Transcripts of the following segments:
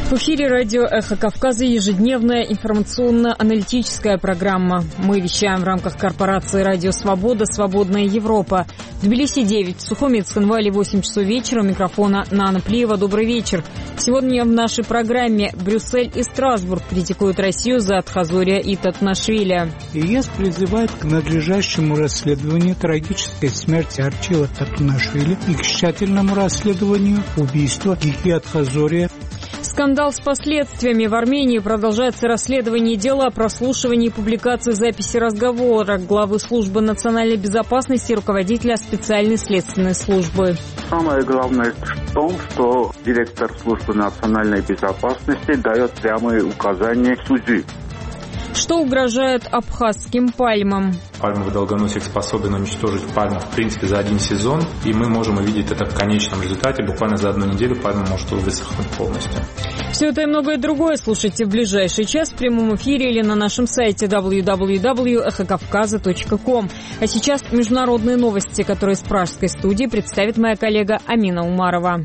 В эфире радио «Эхо Кавказа» ежедневная информационно-аналитическая программа. Мы вещаем в рамках корпорации «Радио Свобода. Свободная Европа». В Тбилиси 9, в Сухуми, Цхинвале 8 часов вечера. У микрофона Нана Плиева. Добрый вечер. Сегодня в нашей программе Брюссель и Страсбург критикуют Россию за Атхазория и Татнашвили. ЕС призывает к надлежащему расследованию трагической смерти Арчила Татнашвили и к тщательному расследованию убийства Гики Атхазория. Скандал с последствиями. В Армении продолжается расследование дела о прослушивании и публикации записи разговора главы службы национальной безопасности и руководителя специальной следственной службы. Самое главное в том, что директор службы национальной безопасности дает прямые указания судьи. Что угрожает абхазским пальмам? Пальмовый долгоносик способен уничтожить пальму в принципе за один сезон, и мы можем увидеть это в конечном результате. Буквально за одну неделю пальма может высохнуть полностью. Все это и многое другое слушайте в ближайший час в прямом эфире или на нашем сайте www.эхокавказа.ком. А сейчас международные новости, которые с пражской студии представит моя коллега Амина Умарова.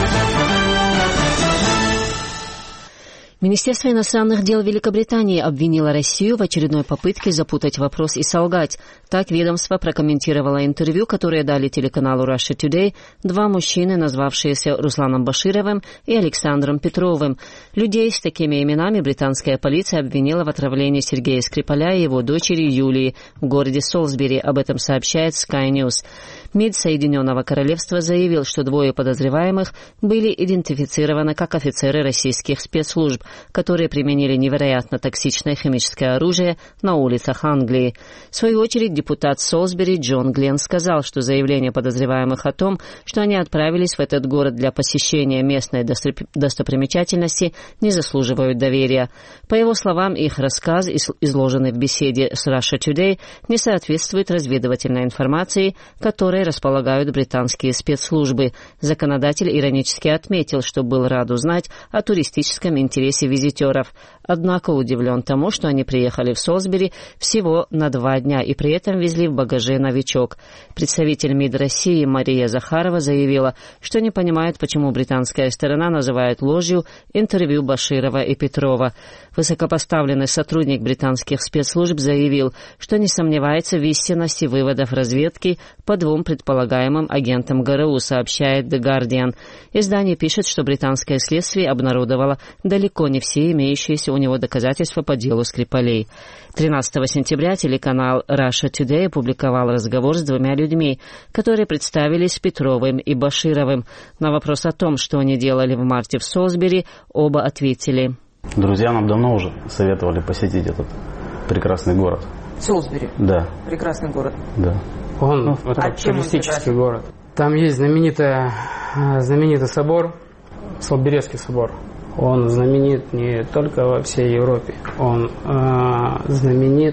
Министерство иностранных дел Великобритании обвинило Россию в очередной попытке запутать вопрос и солгать. Так ведомство прокомментировало интервью, которое дали телеканалу Russia Today два мужчины, назвавшиеся Русланом Башировым и Александром Петровым. Людей с такими именами британская полиция обвинила в отравлении Сергея Скрипаля и его дочери Юлии в городе Солсбери. Об этом сообщает Sky News. МИД Соединенного Королевства заявил, что двое подозреваемых были идентифицированы как офицеры российских спецслужб, которые применили невероятно токсичное химическое оружие на улицах Англии. В свою очередь, депутат Солсбери Джон Гленн сказал, что заявления подозреваемых о том, что они отправились в этот город для посещения местной достопримечательности, не заслуживают доверия. По его словам, их рассказ, изложенный в беседе с Russia Today, не соответствует разведывательной информации, которой располагают британские спецслужбы. Законодатель иронически отметил, что был рад узнать о туристическом интересе визитеров. Однако удивлен тому, что они приехали в Солсбери всего на 2 дня и при этом везли в багаже новичок. Представитель МИД России Мария Захарова заявила, что не понимает, почему британская сторона называет ложью интервью Баширова и Петрова. Высокопоставленный сотрудник британских спецслужб заявил, что не сомневается в истинности выводов разведки по 2 предполагаемым агентам ГРУ, сообщает The Guardian. Издание пишет, что британское следствие обнародовало далеко не все имеющиеся у него доказательства по делу Скрипалей. 13 сентября телеканал Russia Today опубликовал разговор с 2 людьми, которые представились Петровым и Башировым. На вопрос о том, что они делали в марте в Солсбери, оба ответили. Друзья нам давно уже советовали посетить этот прекрасный город. Солсбери? Да. Прекрасный город? Да. Он туристический город. Там есть знаменитый собор, Солсберийский собор. Он знаменит не только во всей Европе, он знаменит,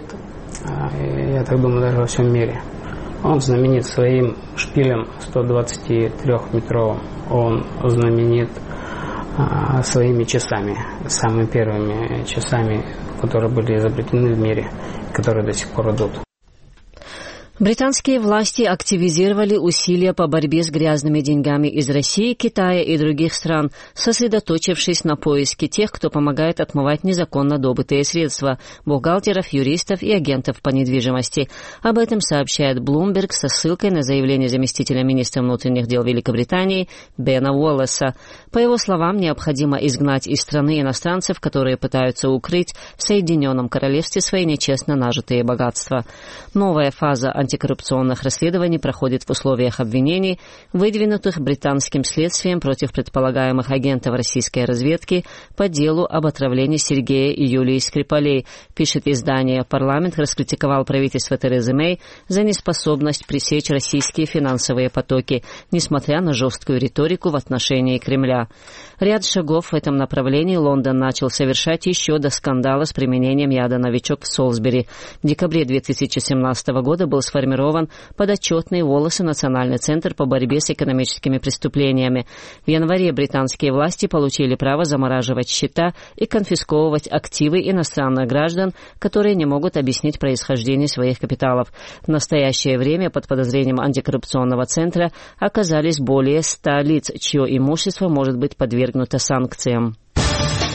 я так думаю, даже во всем мире. Он знаменит своим шпилем 123-метровым. Он знаменит своими часами, самыми первыми часами, которые были изобретены в мире, которые до сих пор идут. Британские власти активизировали усилия по борьбе с грязными деньгами из России, Китая и других стран, сосредоточившись на поиске тех, кто помогает отмывать незаконно добытые средства – бухгалтеров, юристов и агентов по недвижимости. Об этом сообщает Bloomberg со ссылкой на заявление заместителя министра внутренних дел Великобритании Бена Уоллеса. По его словам, необходимо изгнать из страны иностранцев, которые пытаются укрыть в Соединенном Королевстве свои нечестно нажитые богатства. Новая фаза антикоррупционных расследований проходит в условиях обвинений, выдвинутых британским следствием против предполагаемых агентов российской разведки по делу об отравлении Сергея и Юлии Скрипалей, пишет издание. Парламент раскритиковал правительство Терезы Мэй за неспособность пресечь российские финансовые потоки, несмотря на жесткую риторику в отношении Кремля. Ряд шагов в этом направлении Лондон начал совершать еще до скандала с применением яда «Новичок» в Солсбери. В декабре 2017 года был сформирован подотчетный Уоллесу Национальный центр по борьбе с экономическими преступлениями. В январе британские власти получили право замораживать счета и конфисковывать активы иностранных граждан, которые не могут объяснить происхождение своих капиталов. В настоящее время под подозрением антикоррупционного центра оказались более 100 лиц, чье имущество может быть подвергнуто санкциям.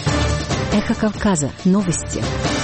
Эхо Кавказа. Новости.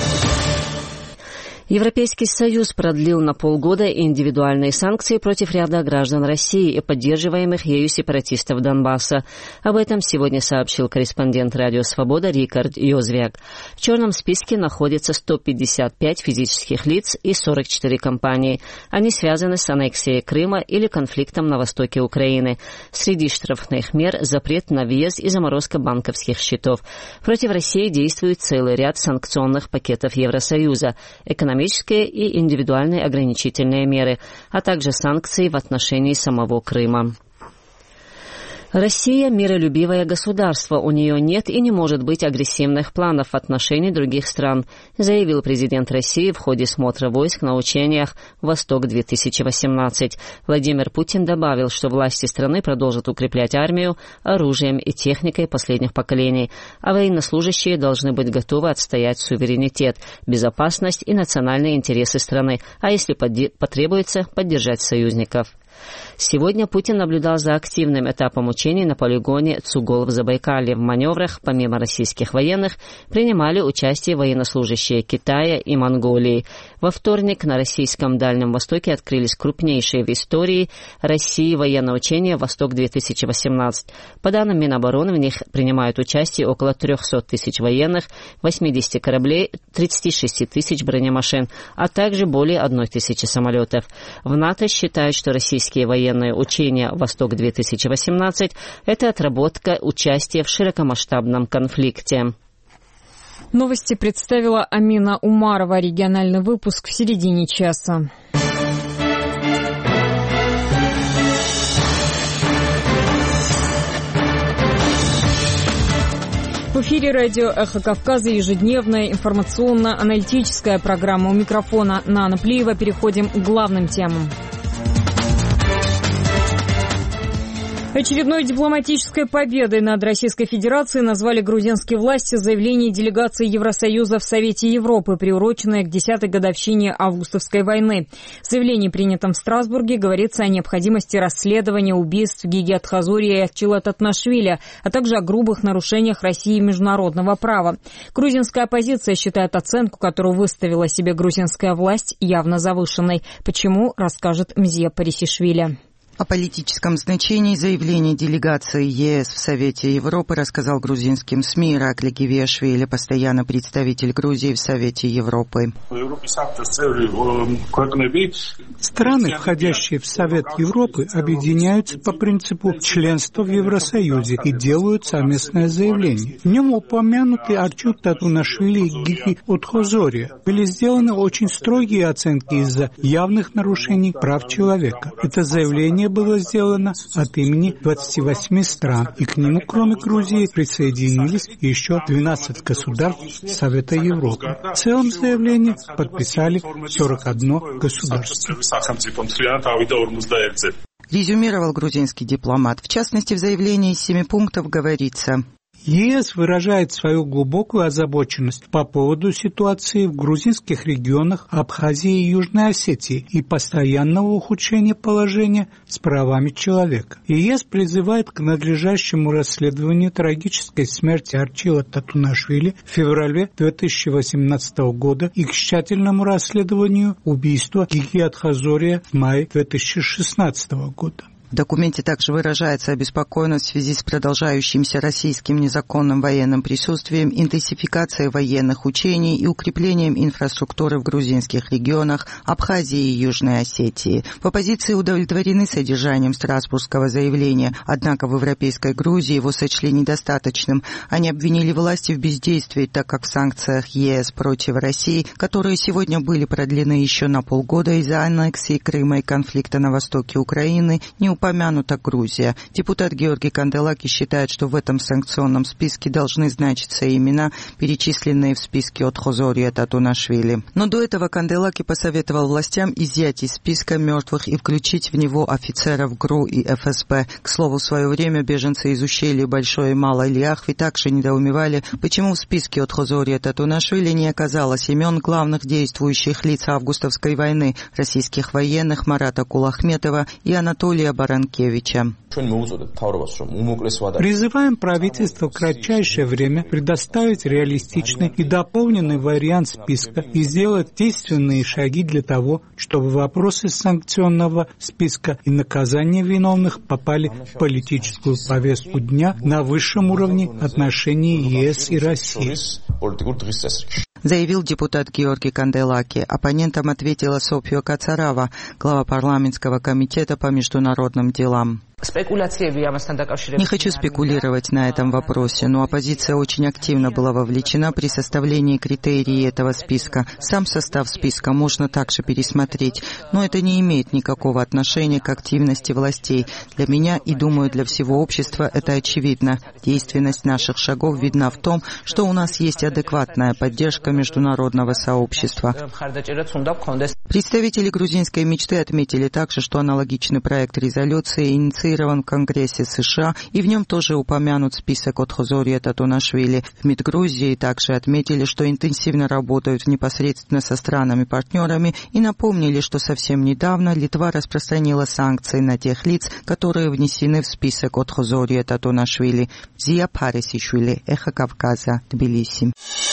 Европейский Союз продлил на полгода индивидуальные санкции против ряда граждан России и поддерживаемых ею сепаратистов Донбасса. Об этом сегодня сообщил корреспондент Радио Свобода Рикард Йозвяк. В черном списке находится 155 физических лиц и 44 компании. Они связаны с аннексией Крыма или конфликтом на востоке Украины. Среди штрафных мер запрет на въезд и заморозка банковских счетов. Против России действует целый ряд санкционных пакетов Евросоюза, экономические и индивидуальные ограничительные меры, а также санкции в отношении самого Крыма. Россия – миролюбивое государство, у нее нет и не может быть агрессивных планов в отношении других стран, заявил президент России в ходе смотра войск на учениях «Восток-2018». Владимир Путин добавил, что власти страны продолжат укреплять армию оружием и техникой последних поколений, а военнослужащие должны быть готовы отстоять суверенитет, безопасность и национальные интересы страны, а если потребуется, поддержать союзников. Сегодня Путин наблюдал за активным этапом учений на полигоне Цугол в Забайкалье. В маневрах, помимо российских военных, принимали участие военнослужащие Китая и Монголии. Во вторник на российском Дальнем Востоке открылись крупнейшие в истории России военные учения «Восток-2018». По данным Минобороны, в них принимают участие около 300 тысяч военных, 80 кораблей, 36 тысяч бронемашин, а также более 1 тысячи самолетов. В НАТО считают, что российские военные учения «Восток-2018» — это отработка участия в широкомасштабном конфликте. Новости представила Амина Умарова. Региональный выпуск в середине часа. В эфире радио «Эхо Кавказа» ежедневная информационно-аналитическая программа. У микрофона Нана Плиева. Переходим к главным темам. Очередной дипломатической победой над Российской Федерацией назвали грузинские власти заявление делегации Евросоюза в Совете Европы, приуроченное к 10-й годовщине Августовской войны. В заявлении, принятом в Страсбурге, говорится о необходимости расследования убийств Гиги Атхазория и Ачила Татнашвили, а также о грубых нарушениях России международного права. Грузинская оппозиция считает оценку, которую выставила себе грузинская власть, явно завышенной. Почему, расскажет Мзия Парисишвили. О политическом значении заявления делегации ЕС в Совете Европы рассказал грузинским СМИ Ираклий Гивиашвили, постоянный представитель Грузии в Совете Европы. Страны, входящие в Совет Европы, объединяются по принципу членства в Евросоюзе и делают совместное заявление. В нем упомянуты Ачил Татнашвили и Гиги Атхазория. Были сделаны очень строгие оценки из-за явных нарушений прав человека. Это заявление было сделано от имени 28 стран, и к нему, кроме Грузии, присоединились еще 12 государств Совета Европы. В целом заявление подписали 41 государство. Резюмировал грузинский дипломат. В частности, в заявлении из 7 пунктов говорится: ЕС выражает свою глубокую озабоченность по поводу ситуации в грузинских регионах Абхазии и Южной Осетии и постоянного ухудшения положения с правами человека. ЕС призывает к надлежащему расследованию трагической смерти Ачила Татнашвили в феврале 2018 года и к тщательному расследованию убийства Гиги Атхазория в мае 2016 года. В документе также выражается обеспокоенность в связи с продолжающимся российским незаконным военным присутствием, интенсификацией военных учений и укреплением инфраструктуры в грузинских регионах Абхазии и Южной Осетии. В оппозиции удовлетворены содержанием страсбургского заявления, однако в Европейской Грузии его сочли недостаточным. Они обвинили власти в бездействии, так как в санкциях ЕС против России, которые сегодня были продлены еще на полгода из-за аннексии Крыма и конфликта на востоке Украины, не упомянута Грузия. Депутат Георгий Канделаки считает, что в этом санкционном списке должны значиться имена, перечисленные в списке Атхазория Татнашвили. Но до этого Канделаки посоветовал властям изъять из списка мертвых и включить в него офицеров ГРУ и ФСБ. К слову, в свое время беженцы из ущелья Большой и Малой Ляхви также недоумевали, почему в списке Атхазория Татнашвили не оказалось имен главных действующих лиц августовской войны, российских военных Марата Кулахметова и Анатолия Баранова. Баранкевича. Призываем правительство в кратчайшее время предоставить реалистичный и дополненный вариант списка и сделать действенные шаги для того, чтобы вопросы санкционного списка и наказания виновных попали в политическую повестку дня на высшем уровне отношений ЕС и России. Заявил депутат Георгий Канделаки. Оппонентам ответила Софья Кацарава, глава парламентского комитета по международным делам. Не хочу спекулировать на этом вопросе, но оппозиция очень активно была вовлечена при составлении критерий этого списка. Сам состав списка можно также пересмотреть, но это не имеет никакого отношения к активности властей. Для меня и, думаю, для всего общества это очевидно. Действенность наших шагов видна в том, что у нас есть адекватная поддержка международного сообщества. Представители грузинской мечты отметили также, что аналогичный проект резолюции инициирован в Конгрессе США, и в нем тоже упомянут список от Хозория Татунашвили. В МИД Грузии также отметили, что интенсивно работают непосредственно со странами-партнерами и напомнили, что совсем недавно Литва распространила санкции на тех лиц, которые внесены в список от Хозория Татунашвили. Зия Парисишвили, Эхо Кавказа, Тбилиси.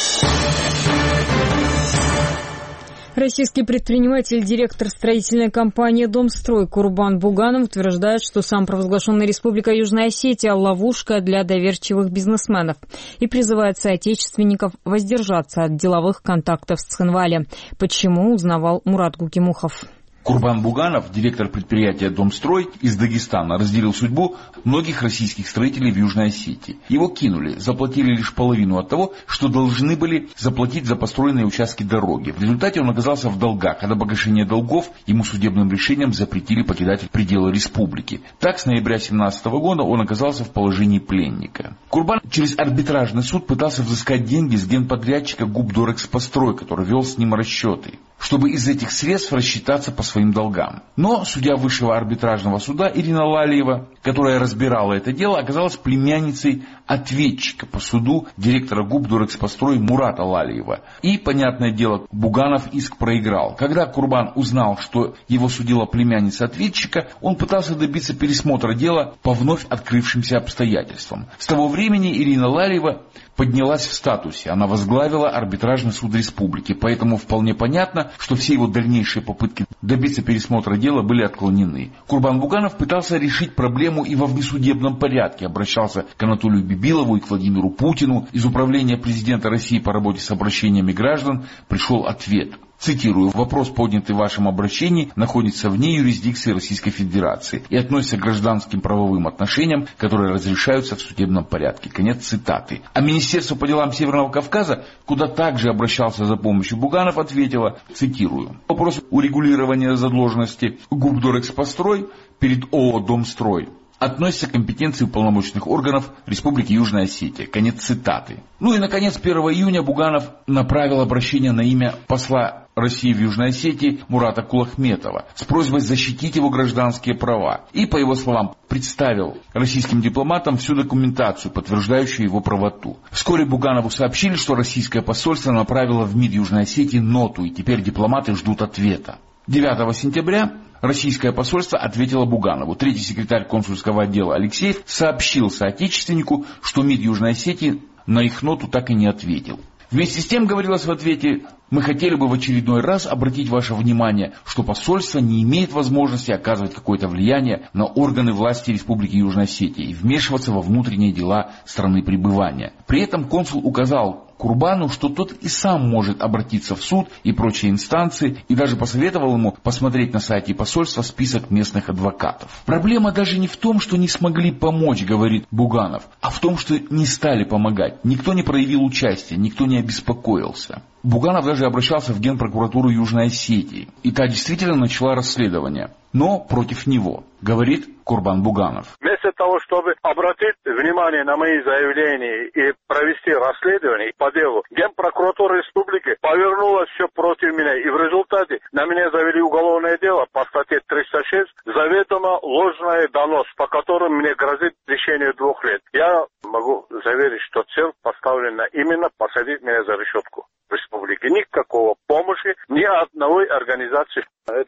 Российский предприниматель, директор строительной компании «Домстрой» Курбан Буганов утверждает, что самопровозглашенная Республика Южная Осетия – ловушка для доверчивых бизнесменов и призывает соотечественников воздержаться от деловых контактов с Цхинвали. Почему, узнавал Мурат Гукимухов. Курбан Буганов, директор предприятия «Домстрой» из Дагестана, разделил судьбу многих российских строителей в Южной Осетии. Его кинули, заплатили лишь половину от того, что должны были заплатить за построенные участки дороги. В результате он оказался в долгах, а до погашения долгов ему судебным решением запретили покидать пределы республики. Так, с ноября 2017 года он оказался в положении пленника. Курбан через арбитражный суд пытался взыскать деньги с генподрядчика «Губдорэкспострой», который вел с ним расчеты, чтобы из этих средств рассчитаться по своим долгам. Но судья высшего арбитражного суда Ирина Лалиева, которая разбирала это дело, оказалась племянницей ответчика по суду директора Губдорэкспострой Мурата Лалиева. И, понятное дело, Буганов иск проиграл. Когда Курбан узнал, что его судила племянница ответчика, он пытался добиться пересмотра дела по вновь открывшимся обстоятельствам. С того времени Ирина Лалиева поднялась в статусе. Она возглавила арбитражный суд республики. Поэтому вполне понятно, что все его дальнейшие попытки добиться пересмотра дела были отклонены. Курбан Буганов пытался решить проблему и во внесудебном порядке. Обращался к Анатолию Бибилову и к Владимиру Путину. Из управления президента России по работе с обращениями граждан пришел ответ. Цитирую: «Вопрос, поднятый в вашем обращении, находится вне юрисдикции Российской Федерации и относится к гражданским правовым отношениям, которые разрешаются в судебном порядке». Конец цитаты. А Министерство по делам Северного Кавказа, куда также обращался за помощью Буганов, ответило, цитирую: «Вопрос урегулирования задолженности Губдорэкспострой перед ООО «Домстрой» относится к компетенции уполномоченных органов Республики Южная Осетия». Конец цитаты. Ну и, наконец, 1 июня Буганов направил обращение на имя посла России в Южной Осетии Мурата Кулахметова с просьбой защитить его гражданские права. И, по его словам, представил российским дипломатам всю документацию, подтверждающую его правоту. Вскоре Буганову сообщили, что российское посольство направило в МИД Южной Осетии ноту, и теперь дипломаты ждут ответа. 9 сентября российское посольство ответило Буганову. Третий секретарь консульского отдела Алексеев сообщил соотечественнику, что МИД Южной Осетии на их ноту так и не ответил. Вместе с тем, говорилось в ответе, мы хотели бы в очередной раз обратить ваше внимание, что посольство не имеет возможности оказывать какое-то влияние на органы власти Республики Южная Осетия и вмешиваться во внутренние дела страны пребывания. При этом консул указал Курбану, что тот и сам может обратиться в суд и прочие инстанции, и даже посоветовал ему посмотреть на сайте посольства список местных адвокатов. Проблема даже не в том, что не смогли помочь, говорит Буганов, а в том, что не стали помогать. Никто не проявил участия, никто не обеспокоился. Буганов даже обращался в Генпрокуратуру Южной Осетии, и та действительно начала расследование, но против него, говорит Курбан Буганов. Вместо того, чтобы обратить внимание на мои заявления и провести расследование по делу, Генпрокуратура Республики повернула все против меня, и в результате на меня завели уголовное дело по статье 306, заведомо ложный донос, по которому мне грозит лишение 2 лет. Я могу заверить, что цель поставлена именно посадить меня за решетку в республике. Никакого помощи ни одной организации. Это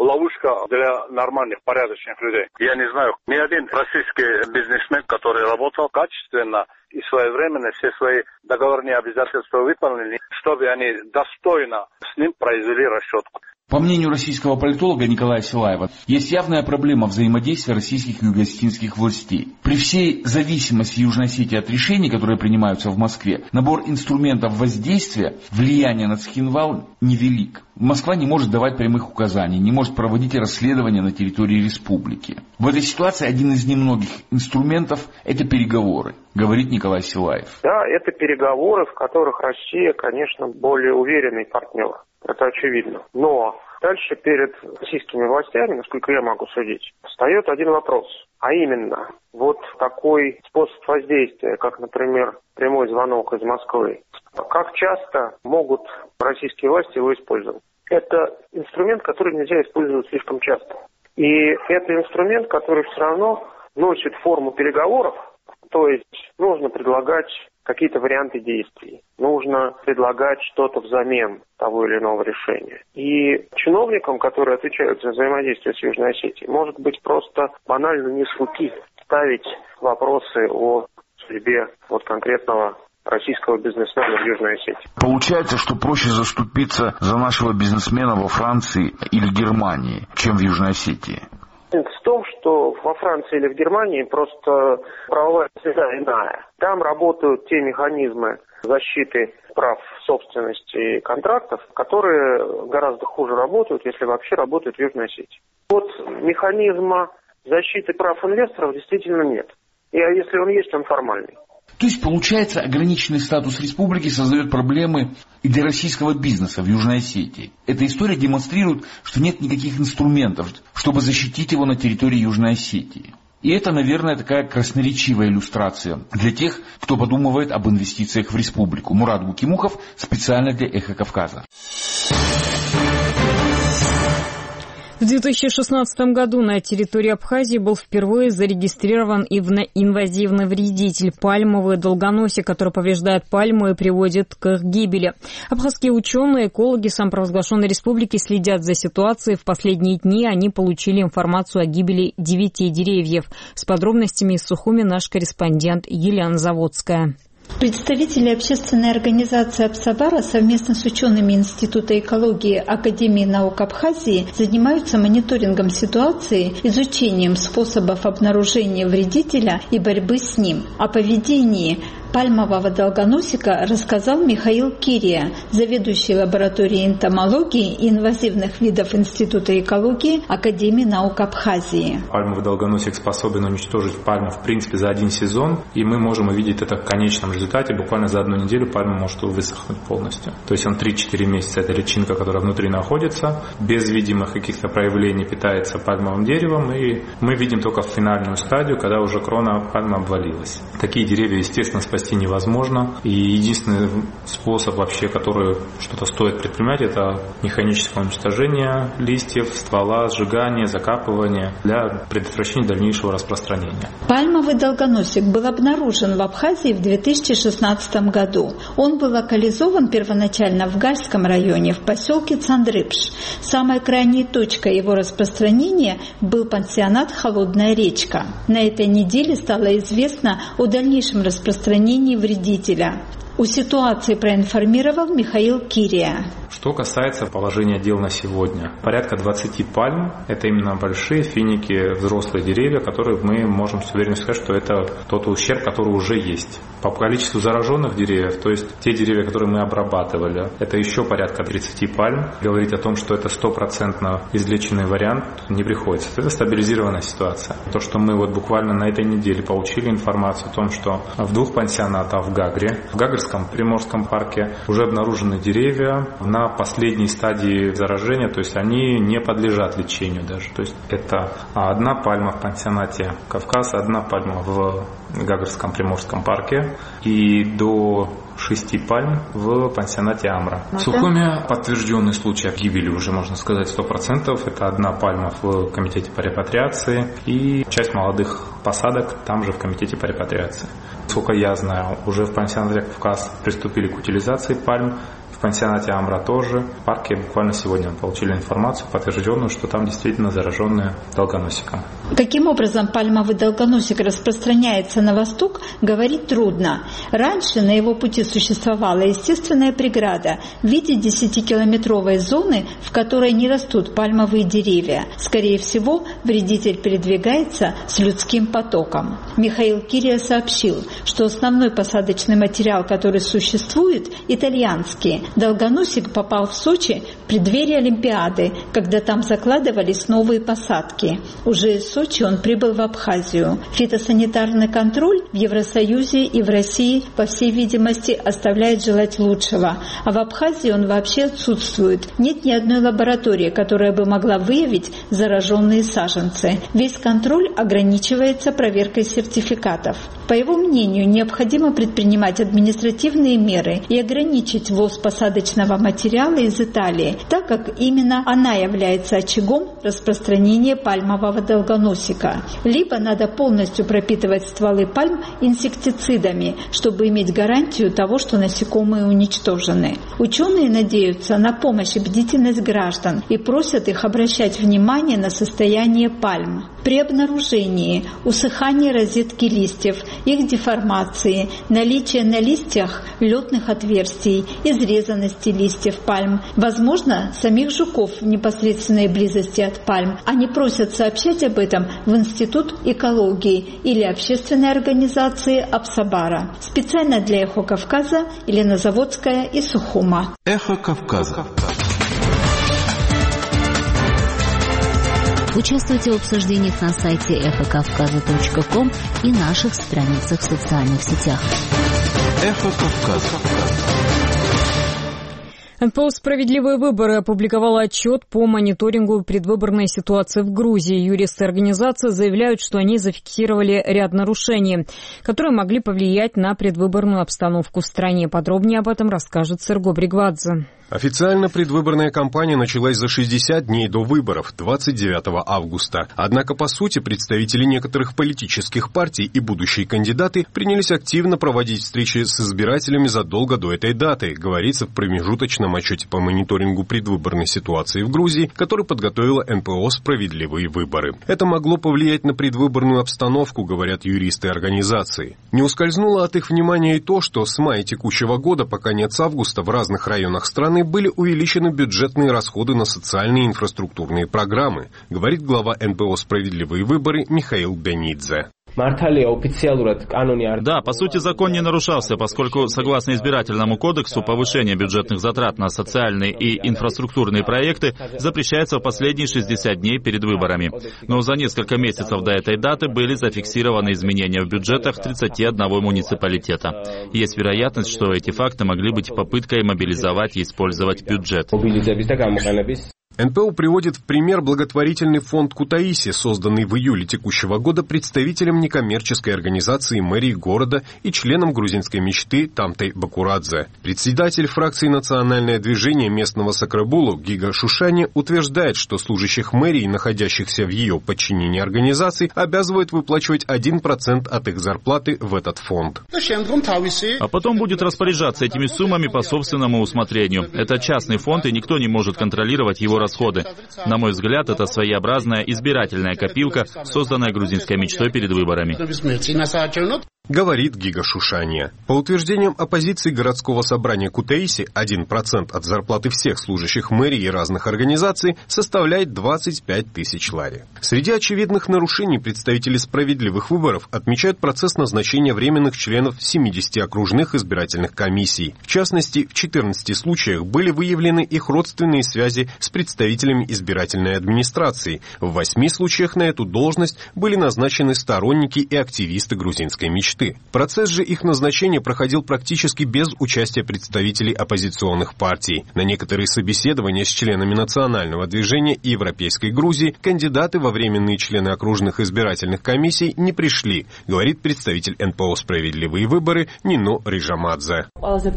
ловушка для нормальных, порядочных людей. Я не знаю, ни один российский бизнесмен, который работал качественно и своевременно все свои договорные обязательства выполнили, чтобы они достойно с ним произвели расчетку. По мнению российского политолога Николая Силаева, есть явная проблема взаимодействия российских и югоосетинских властей. При всей зависимости Южной Осетии от решений, которые принимаются в Москве, набор инструментов воздействия, влияния на Цхинвал невелик. Москва не может давать прямых указаний, не может проводить расследования на территории республики. В этой ситуации один из немногих инструментов – это переговоры, говорит Николай Силаев. Да, это переговоры, в которых Россия, конечно, более уверенный партнер. Это очевидно. Но дальше перед российскими властями, насколько я могу судить, встает один вопрос. А именно, вот такой способ воздействия, как, например, прямой звонок из Москвы. Как часто могут российские власти его использовать? Это инструмент, который нельзя использовать слишком часто. И это инструмент, который все равно носит форму переговоров, то есть нужно предлагать какие-то варианты действий. Нужно предлагать что-то взамен того или иного решения. И чиновникам, которые отвечают за взаимодействие с Южной Осетией, может быть просто банально не с руки ставить вопросы о судьбе вот конкретного российского бизнесмена в Южной Осетии. Получается, что проще заступиться за нашего бизнесмена во Франции или Германии, чем в Южной Осетии. В том, что во Франции или в Германии просто правовая среда иная. Там работают те механизмы защиты прав собственности и контрактов, которые гораздо хуже работают, если вообще работают в Южной Осетии. Вот механизма защиты прав инвесторов действительно нет. И если он есть, он формальный. То есть, получается, ограниченный статус республики создает проблемы и для российского бизнеса в Южной Осетии. Эта история демонстрирует, что нет никаких инструментов, чтобы защитить его на территории Южной Осетии. И это, наверное, такая красноречивая иллюстрация для тех, кто подумывает об инвестициях в республику. Мурат Гукимухов, специально для «Эхо Кавказа». В 2016 году на территории Абхазии был впервые зарегистрирован инвазивный вредитель – пальмовый долгоносик, который повреждает пальмы и приводит к их гибели. Абхазские ученые, экологи самопровозглашенной республики следят за ситуацией. В последние дни они получили информацию о гибели 9 деревьев. С подробностями из Сухуми наш корреспондент Елена Заводская. Представители общественной организации «Абсабара» совместно с учеными Института экологии Академии наук Абхазии занимаются мониторингом ситуации, изучением способов обнаружения вредителя и борьбы с ним. О поведении пальмового долгоносика рассказал Михаил Кирия, заведующий лабораторией энтомологии и инвазивных видов Института экологии Академии наук Абхазии. Пальмовый долгоносик способен уничтожить пальму в принципе за один сезон, и мы можем увидеть это в конечном результате. Буквально за одну неделю пальма может высохнуть полностью. То есть он 3-4 месяца, эта личинка, которая внутри находится, без видимых каких-то проявлений питается пальмовым деревом, и мы видим только финальную стадию, когда уже крона пальмы обвалилась. Такие деревья, естественно, спасти невозможно. И единственный способ вообще, который что-то стоит предпринимать, это механическое уничтожение листьев, ствола, сжигание, закапывание для предотвращения дальнейшего распространения. Пальмовый долгоносик был обнаружен в Абхазии в 2016 году. Он был локализован первоначально в Гальском районе, в поселке Цандрыпш. Самой крайней точкой его распространения был пансионат «Холодная речка». На этой неделе стало известно о дальнейшем распространении вредителя. О ситуации проинформировал Михаил Кирия. Что касается положения дел на сегодня, порядка 20 пальм, это именно большие финики, взрослые деревья, которые мы можем с уверенностью сказать, что это тот ущерб, который уже есть. По количеству зараженных деревьев, то есть те деревья, которые мы обрабатывали, это еще порядка 30 пальм. Говорить о том, что это 100% излеченный вариант, не приходится. Это стабилизированная ситуация. То, что мы вот буквально на этой неделе получили информацию о том, что в 2 пансионатах в Гагре, в Гагрском Приморском парке уже обнаружены деревья на последней стадии заражения, то есть они не подлежат лечению даже. То есть это 1 пальма в пансионате Кавказ, 1 пальма в Гагрском Приморском парке и до 6 пальм в пансионате Амра. В Сухуми подтвержденный случай гибели уже, можно сказать, 100%. Это 1 пальма в комитете по репатриации и часть молодых посадок там же в комитете по репатриации. В насколько я знаю, уже в пансионате «Кавказ» приступили к утилизации пальм. В пансионате «Амбра» тоже. В парке буквально сегодня получили информацию, подтвержденную, что там действительно зараженные долгоносиком. Каким образом пальмовый долгоносик распространяется на восток, говорить трудно. Раньше на его пути существовала естественная преграда в виде 10-километровой зоны, в которой не растут пальмовые деревья. Скорее всего, вредитель передвигается с людским потоком. Михаил Кирия сообщил, что основной посадочный материал, который существует, итальянский. Долгоносик попал в Сочи в преддверии Олимпиады, когда там закладывались новые посадки. Уже из Сочи он прибыл в Абхазию. Фитосанитарный контроль в Евросоюзе и в России, по всей видимости, оставляет желать лучшего. А в Абхазии он вообще отсутствует. Нет ни одной лаборатории, которая бы могла выявить зараженные саженцы. Весь контроль ограничивается проверкой сертификатов. По его мнению, необходимо предпринимать административные меры и ограничить ввоз посадочного материала из Италии, так как именно она является очагом распространения пальмового долгоносика. Либо надо полностью пропитывать стволы пальм инсектицидами, чтобы иметь гарантию того, что насекомые уничтожены. Ученые надеются на помощь и бдительность граждан и просят их обращать внимание на состояние пальм. При обнаружении усыхания розетки листьев, их деформации, наличия на листьях летных отверстий, изрезанности листьев пальм, возможно, самих жуков в непосредственной близости от пальм, они просят сообщать об этом в Институт экологии или общественной организации Апсабара. Специально для «Эхо Кавказа» Елена Заводская из Сухума. Эхо Кавказа. Участвуйте в обсуждениях на сайте эхокавказа.ком и наших страницах в социальных сетях. Эхо Кавказа. НПО «Справедливые выборы» опубликовала отчет по мониторингу предвыборной ситуации в Грузии. Юристы организации заявляют, что они зафиксировали ряд нарушений, которые могли повлиять на предвыборную обстановку в стране. Подробнее об этом расскажет Серго Бригвадзе. Официально предвыборная кампания началась за 60 дней до выборов, 29 августа. Однако, по сути, представители некоторых политических партий и будущие кандидаты принялись активно проводить встречи с избирателями задолго до этой даты, говорится в промежуточном отчете по мониторингу предвыборной ситуации в Грузии, который подготовила НПО «Справедливые выборы». Это могло повлиять на предвыборную обстановку, говорят юристы организации. Не ускользнуло от их внимания и то, что с мая текущего года по конец августа в разных районах страны были увеличены бюджетные расходы на социальные и инфраструктурные программы, говорит глава НПО «Справедливые выборы» Михаил Бенидзе. Да, по сути, закон не нарушался, поскольку, согласно избирательному кодексу, повышение бюджетных затрат на социальные и инфраструктурные проекты запрещается в последние 60 дней перед выборами. Но за несколько месяцев до этой даты были зафиксированы изменения в бюджетах 31 муниципалитета. Есть вероятность, что эти факты могли быть попыткой мобилизовать и использовать бюджет. НПО приводит в пример благотворительный фонд Кутаиси, созданный в июле текущего года представителем некоммерческой организации мэрии города и членом грузинской мечты Тамтай Бакурадзе. Председатель фракции «Национальное движение» местного Сакрабулу Гига Шушани утверждает, что служащих мэрии, находящихся в ее подчинении организаций, обязывают выплачивать 1% от их зарплаты в этот фонд. А потом будет распоряжаться этими суммами по собственному усмотрению. Это частный фонд, и никто не может контролировать его расходы. На мой взгляд, это своеобразная избирательная копилка, созданная грузинской мечтой перед выборами. Говорит Гига Шушания. По утверждениям оппозиции городского собрания Кутаиси, 1% от зарплаты всех служащих мэрии и разных организаций составляет 25 тысяч лари. Среди очевидных нарушений представители «Справедливых выборов» отмечают процесс назначения временных членов 70 окружных избирательных комиссий. В частности, в 14 случаях были выявлены их родственные связи с представителями избирательной администрации. В 8 случаях на эту должность были назначены сторонники и активисты грузинской мечты. Процесс же их назначения проходил практически без участия представителей оппозиционных партий. На некоторые собеседования с членами национального движения и Европейской Грузии кандидаты во временные члены окружных избирательных комиссий не пришли, говорит представитель НПО «Справедливые выборы» Нино Рижамадзе.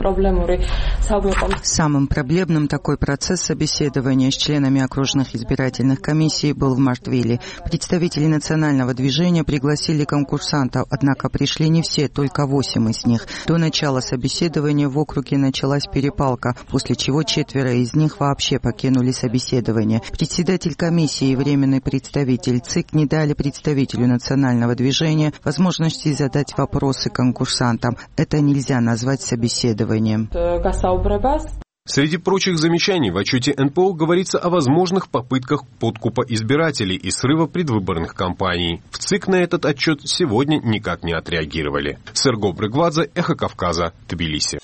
Самым проблемным такой процесс собеседования с членами окружных избирательных комиссий был в Мартвиле. Представители национального движения пригласили конкурсантов, однако пришли не все, только 8 из них. До начала собеседования в округе началась перепалка, после чего 4 из них вообще покинули собеседование. Председатель комиссии и временный представитель ЦИК не дали представителю национального движения возможности задать вопросы конкурсантам. Это нельзя назвать собеседованием. Среди прочих замечаний в отчете НПО говорится о возможных попытках подкупа избирателей и срыва предвыборных кампаний. В ЦИК на этот отчет сегодня никак не отреагировали. Серго Брыгвадзе, Эхо Кавказа, Тбилиси.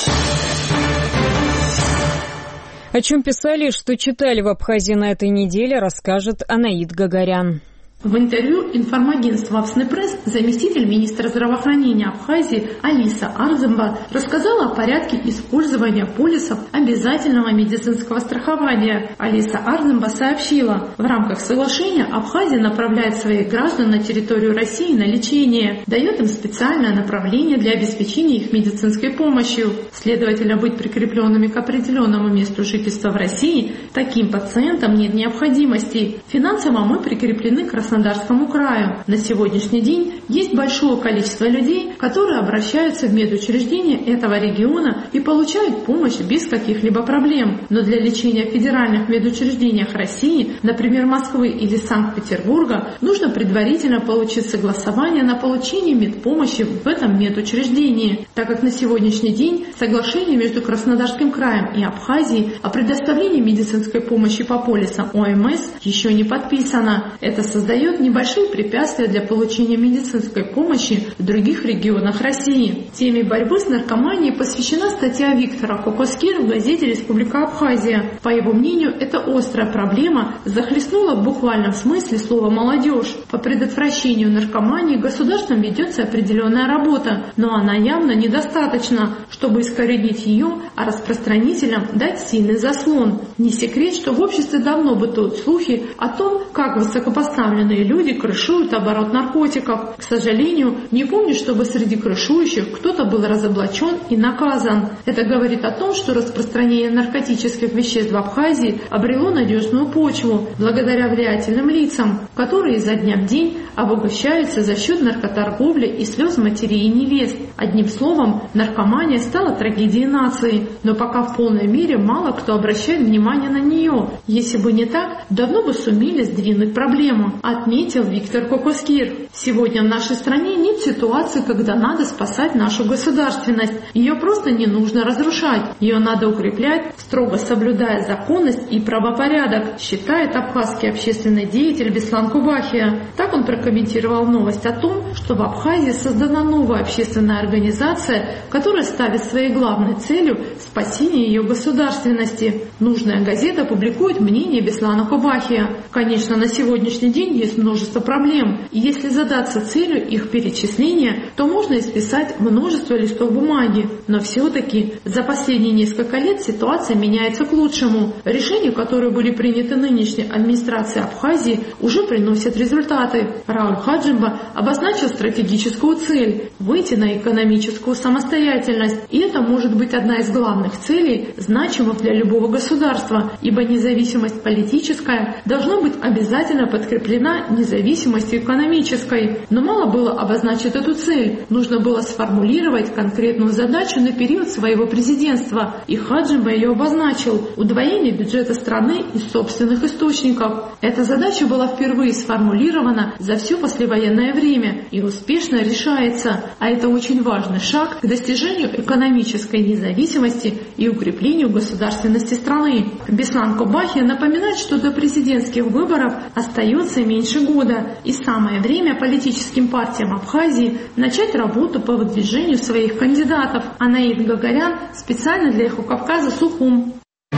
О чем писали и что читали в Абхазии на этой неделе, расскажет Анаид Гагарян. В интервью информагентству «Авснепресс» заместитель министра здравоохранения Абхазии Алиса Арзымба рассказала о порядке использования полисов обязательного медицинского страхования. Алиса Арзымба сообщила, в рамках соглашения Абхазия направляет своих граждан на территорию России на лечение, дает им специальное направление для обеспечения их медицинской помощью. Следовательно, быть прикрепленными к определенному месту жительства в России таким пациентам нет необходимости. Финансово мы прикреплены к Краснодарскому краю. На сегодняшний день есть большое количество людей, которые обращаются в медучреждения этого региона и получают помощь без каких-либо проблем. Но для лечения в федеральных медучреждениях России, например, Москвы или Санкт-Петербурга, нужно предварительно получить согласование на получение медпомощи в этом медучреждении, так как на сегодняшний день соглашение между Краснодарским краем и Абхазией о предоставлении медицинской помощи по полисам ОМС еще не подписано. Это создает небольшие препятствия для получения медицинской помощи в других регионах России. Теме борьбы с наркоманией посвящена статья Виктора Кокоскира в газете «Республика Абхазия». По его мнению, эта острая проблема захлестнула в буквальном смысле слова «молодежь». По предотвращению наркомании государством ведется определенная работа, но она явно недостаточна, чтобы искоренить ее, а распространителям дать сильный заслон. Не секрет, что в обществе давно бытуют слухи о том, как высокопоставленные люди крышуют оборот наркотиков. К сожалению, не помню, чтобы среди крышующих кто-то был разоблачен и наказан. Это говорит о том, что распространение наркотических веществ в Абхазии обрело надежную почву благодаря влиятельным лицам, которые изо дня в день обогащаются за счет наркоторговли и слез матерей и невест. Одним словом, наркомания стала трагедией нации, но пока в полной мере мало кто обращает внимание на нее. Если бы не так, давно бы сумели сдвинуть проблему, отметил Виктор Кокоскир. Сегодня в нашей стране нет ситуации, когда надо спасать нашу государственность. Ее просто не нужно разрушать. Ее надо укреплять, строго соблюдая законность и правопорядок, считает абхазский общественный деятель Беслан Кубахия. Так он прокомментировал новость о том, что в Абхазии создана новая общественная организация, которая ставит своей главной целью спасение ее государственности. Нужная газета публикует мнение Беслана Кубахия. Конечно, на сегодняшний день есть множество проблем, и если задаться целью их перечисления, то можно исписать множество листов бумаги. Но все-таки за последние несколько лет ситуация меняется к лучшему. Решения, которые были приняты нынешней администрацией Абхазии, уже приносят результаты. Рауль Хаджимба обозначил стратегическую цель – выйти на экономическую самостоятельность. И это может быть одна из главных целей, значимых для любого государства, ибо независимость политическая должна быть обязательно подкреплена независимостью экономической. Но мало было обозначить эту цель, нужно было сформулировать конкретную задачу на период своего президентства, и Хаджимба ее обозначил – удвоение бюджета страны из собственных источников. Эта задача была впервые сформулирована за все послевоенное время и успешно решается, а это очень важный шаг к достижению экономической независимости и укреплению государственности страны. Беслан Кубахия напоминает, что до президентских выборов остается меньше года, и самое время политическим партиям Абхазии начать работу по выдвижению своих кандидатов. Анаид Гагарян специально для Эхо Кавказа, Сухум.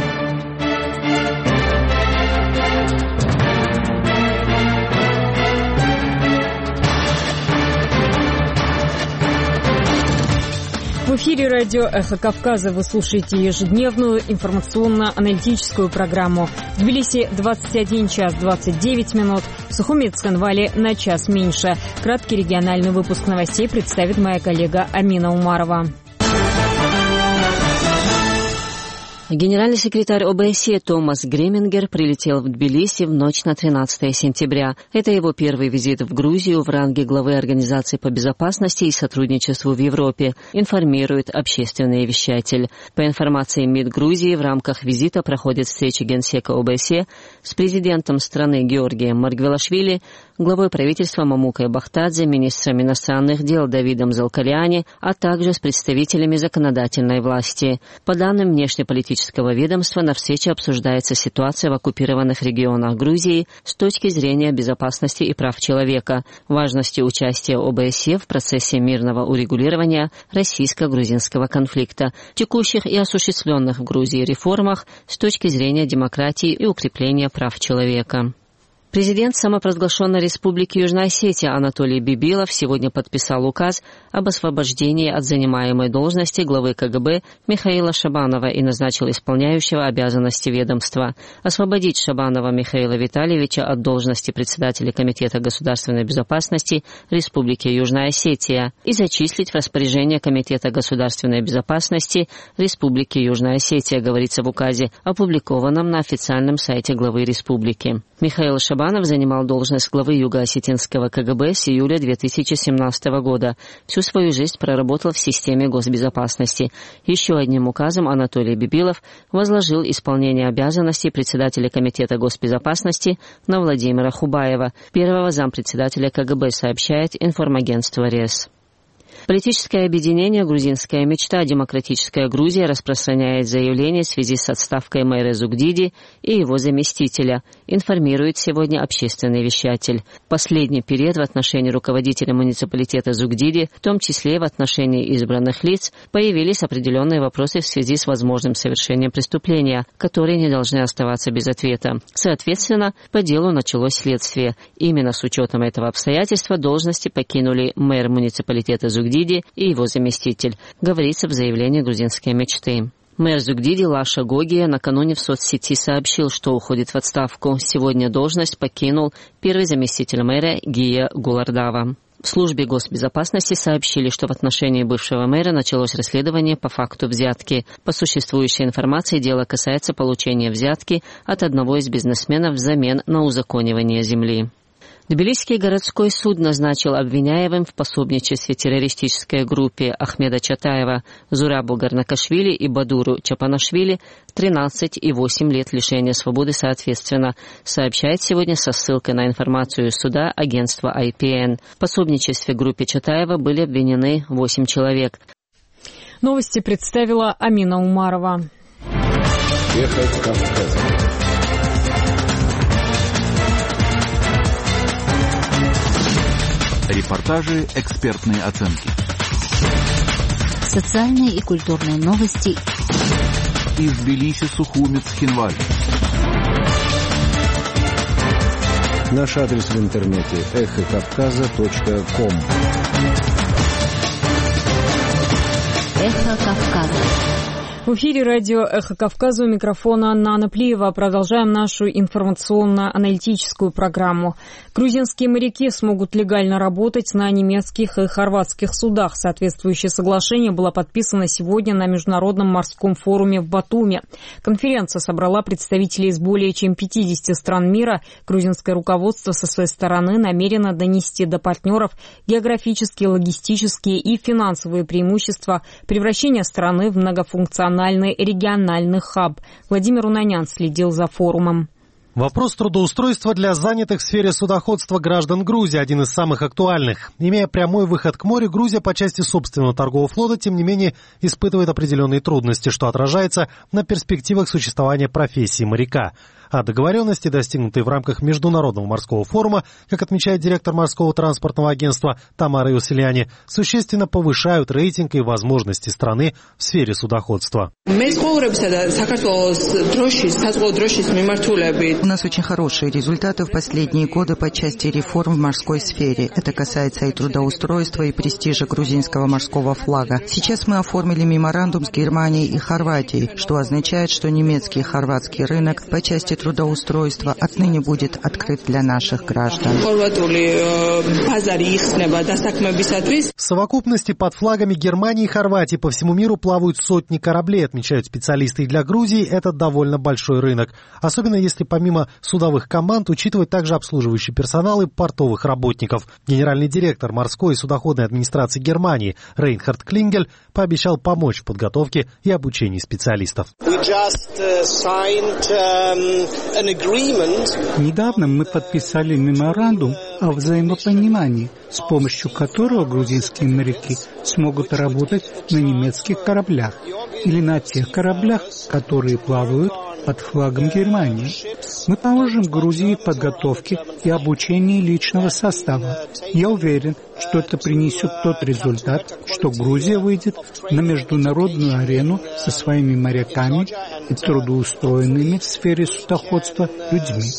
В эфире радио «Эхо Кавказа» вы слушаете ежедневную информационно-аналитическую программу. В Тбилиси 21 час 29 минут, в Сухуми и Цхинвале на час меньше. Краткий региональный выпуск новостей представит моя коллега Амина Умарова. Генеральный секретарь ОБСЕ Томас Гремингер прилетел в Тбилиси в ночь на 13 сентября. Это его первый визит в Грузию в ранге главы Организации по безопасности и сотрудничеству в Европе, информирует общественный вещатель. По информации МИД Грузии, в рамках визита проходит встреча генсека ОБСЕ с президентом страны Георгием Маргвелашвили, главой правительства Мамукой Бахтадзе, министром иностранных дел Давидом Залкаляни, а также с представителями законодательной власти. По данным внешнеполитического ведомства, на встрече обсуждается ситуация в оккупированных регионах Грузии с точки зрения безопасности и прав человека, важности участия ОБСЕ в процессе мирного урегулирования российско-грузинского конфликта, текущих и осуществленных в Грузии реформах с точки зрения демократии и укрепления прав человека. Президент самопровозглашенной Республики Южная Осетия Анатолий Бибилов сегодня подписал указ об освобождении от занимаемой должности главы КГБ Михаила Шабанова и назначил исполняющего обязанности ведомства. Освободить Шабанова Михаила Витальевича от должности председателя Комитета государственной безопасности Республики Южная Осетия и зачислить в распоряжение Комитета государственной безопасности Республики Южная Осетия, говорится в указе, опубликованном на официальном сайте главы республики. Михаил Шабанов занимал должность главы Юго-Осетинского КГБ с июля 2017 года. Всю свою жизнь проработал в системе госбезопасности. Еще одним указом Анатолий Бибилов возложил исполнение обязанностей председателя Комитета госбезопасности на Владимира Хубаева, первого зампредседателя КГБ, сообщает информагентство РЕС. Политическое объединение «Грузинская мечта. Демократическая Грузия» распространяет заявление в связи с отставкой мэра Зугдиди и его заместителя, информирует сегодня общественный вещатель. В последний период в отношении руководителя муниципалитета Зугдиди, в том числе и в отношении избранных лиц, появились определенные вопросы в связи с возможным совершением преступления, которые не должны оставаться без ответа. Соответственно, по делу началось следствие. Именно с учетом этого обстоятельства должности покинули мэр муниципалитета Зугдиди и его заместитель, говорится в заявлении «Грузинской мечты». Мэр Зугдиди Лаша Гогия накануне в соцсети сообщил, что уходит в отставку. Сегодня должность покинул первый заместитель мэра Гия Гулардава. В службе госбезопасности сообщили, что в отношении бывшего мэра началось расследование по факту взятки. По существующей информации, дело касается получения взятки от одного из бизнесменов взамен на узаконивание земли. Тбилисский городской суд назначил обвиняемым в пособничестве террористической группе Ахмеда Чатаева, Зурабу Гарнакашвили и Бадуру Чапанашвили 13 и 8 лет лишения свободы соответственно, сообщает сегодня со ссылкой на информацию суда агентство IPN. В пособничестве группе Чатаева были обвинены 8 человек. Новости представила Амина Умарова. Эхо Кавказа. Репортажи, экспертные оценки. Социальные и культурные новости. Из Тбилиси, Сухуми, Цхинвали. Наш адрес в интернете эхокавказа.ком. Эхо Кавказа. В эфире радио «Эхо Кавказа», у микрофона Анна Анаплиева. Продолжаем нашу информационно-аналитическую программу. Грузинские моряки смогут легально работать на немецких и хорватских судах. Соответствующее соглашение было подписано сегодня на Международном морском форуме в Батуми. Конференция собрала представителей из более чем 50 стран мира. Грузинское руководство со своей стороны намерено донести до партнеров географические, логистические и финансовые преимущества превращения страны в многофункциональный региональный хаб. Владимир Унанян следил за форумом. Вопрос трудоустройства для занятых в сфере судоходства граждан Грузии – один из самых актуальных. Имея прямой выход к морю, Грузия по части собственного торгового флота, тем не менее, испытывает определенные трудности, что отражается на перспективах существования профессии моряка. А договоренности, достигнутые в рамках Международного морского форума, как отмечает директор морского транспортного агентства Тамара Иоселяни, существенно повышают рейтинг и возможности страны в сфере судоходства. У нас очень хорошие результаты в последние годы по части реформ в морской сфере. Это касается и трудоустройства, и престижа грузинского морского флага. Сейчас мы оформили меморандум с Германией и Хорватией, что означает, что немецкий и хорватский рынок по части трудоустройства отныне будет открыт для наших граждан. В совокупности под флагами Германии и Хорватии по всему миру плавают сотни кораблей, отмечают специалисты. И для Грузии это довольно большой рынок. Особенно если помимо судовых команд учитывать также обслуживающий персонал и портовых работников. Генеральный директор морской и судоходной администрации Германии Рейнхард Клингель пообещал помочь в подготовке и обучении специалистов. Недавно мы подписали меморандум о взаимопонимании, с помощью которого грузинские моряки смогут работать на немецких кораблях или на тех кораблях, которые плавают под флагом Германии. Мы поможем Грузии в подготовке и обучении личного состава. Я уверен, что это принесет тот результат, что Грузия выйдет на международную арену со своими моряками и трудоустроенными в сфере судоходства людьми.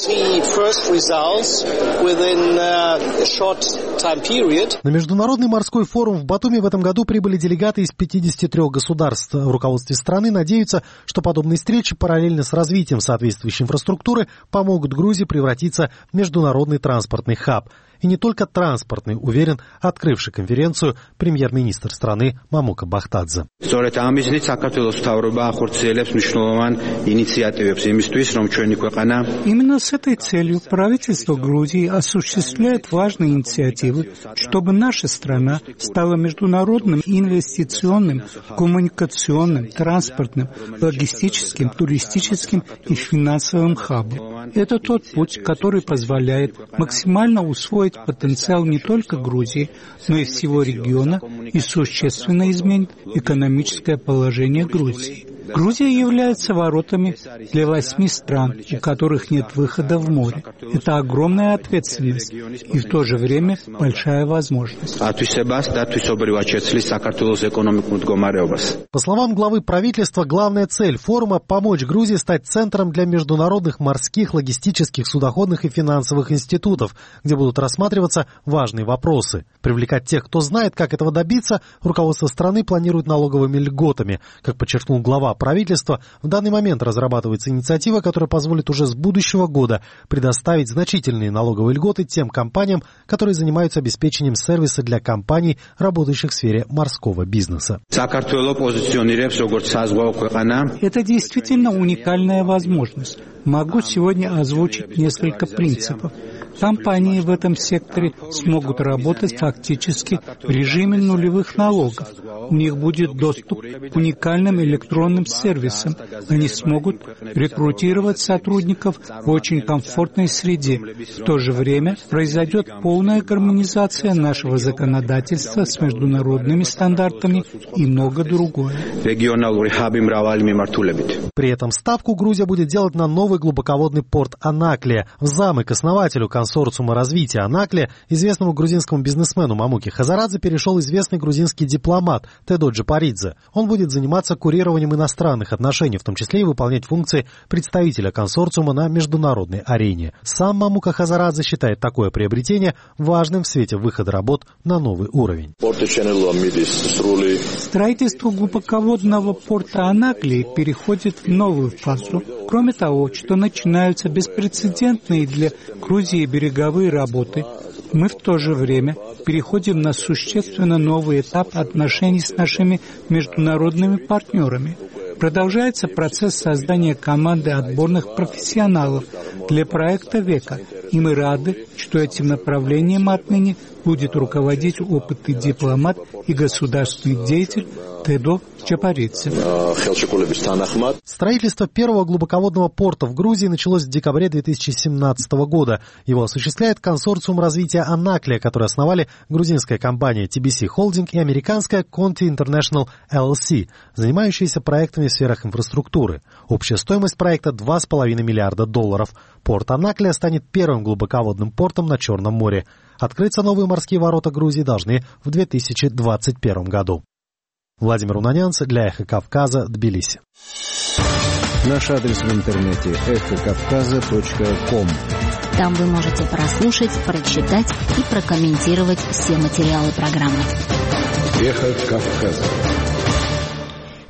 На Международный морской форум в Батуми в этом году прибыли делегаты из 53 государств. В руководстве страны надеются, что подобные встречи параллельно с развитием соответствующей инфраструктуры помогут Грузии превратиться в международный транспортный хаб. И не только транспортный, уверен открывший конференцию премьер-министр страны Мамука Бахтадзе. Именно с этой целью правительство Грузии осуществляет важные инициативы, чтобы наша страна стала международным инвестиционным, коммуникационным, транспортным, логистическим, туристическим и финансовым хабом. Это тот путь, который позволяет максимально усвоить потенциал не только Грузии, но и всего региона и существенно изменит экономическое положение Грузии. Грузия является воротами для 8 стран, у которых нет выхода в море. Это огромная ответственность и в то же время большая возможность. По словам главы правительства, главная цель форума – помочь Грузии стать центром для международных морских, логистических, судоходных и финансовых институтов, где будут рассматриваться важные вопросы. Привлекать тех, кто знает, как этого добиться, руководство страны планирует налоговыми льготами. Как подчеркнул глава правительства, в данный момент разрабатывается инициатива, которая позволит уже с будущего года предоставить значительные налоговые льготы тем компаниям, которые занимаются обеспечением сервиса для компаний, работающих в сфере морского бизнеса. Это действительно уникальная возможность. Могу сегодня озвучить несколько принципов. Компании в этом секторе смогут работать фактически в режиме нулевых налогов. У них будет доступ к уникальным электронным сервисам. Они смогут рекрутировать сотрудников в очень комфортной среде. В то же время произойдет полная гармонизация нашего законодательства с международными стандартами и многое другое. При этом ставку Грузия будет делать на новый глубоководный порт Анаклия. В замок основателю консорциума развития Анаклия, известному грузинскому бизнесмену Мамуке Хазарадзе, перешел известный грузинский дипломат Тедо Джапаридзе. Он будет заниматься курированием иностранных отношений, в том числе и выполнять функции представителя консорциума на международной арене. Сам Мамука Хазарадзе считает такое приобретение важным в свете выхода работ на новый уровень. Строительство глубоководного порта Анаклии переходит в новую фазу. Кроме того, что начинаются беспрецедентные для Грузии береговые работы, мы в то же время переходим на существенно новый этап отношений с нашими международными партнерами. Продолжается процесс создания команды отборных профессионалов для проекта века, и мы рады, что этим направлением отныне будет руководить опытный дипломат и государственный деятель Тедо Джапаридзе. Строительство первого глубоководного порта в Грузии началось в декабре 2017 года. Его осуществляет консорциум развития Анаклия, который основали грузинская компания TBC Holding и американская Conti International LLC, занимающиеся проектами в сферах инфраструктуры. Общая стоимость проекта $2,5 миллиарда. Порт Анаклия станет первым глубоководным портом на Черном море. Открыться новые морские ворота Грузии должны в 2021 году. Владимир Унанянц для «Эхо Кавказа», Тбилиси. Наш адрес в интернете эхокавказа.ком. Там вы можете прослушать, прочитать и прокомментировать все материалы программы. «Эхо Кавказа».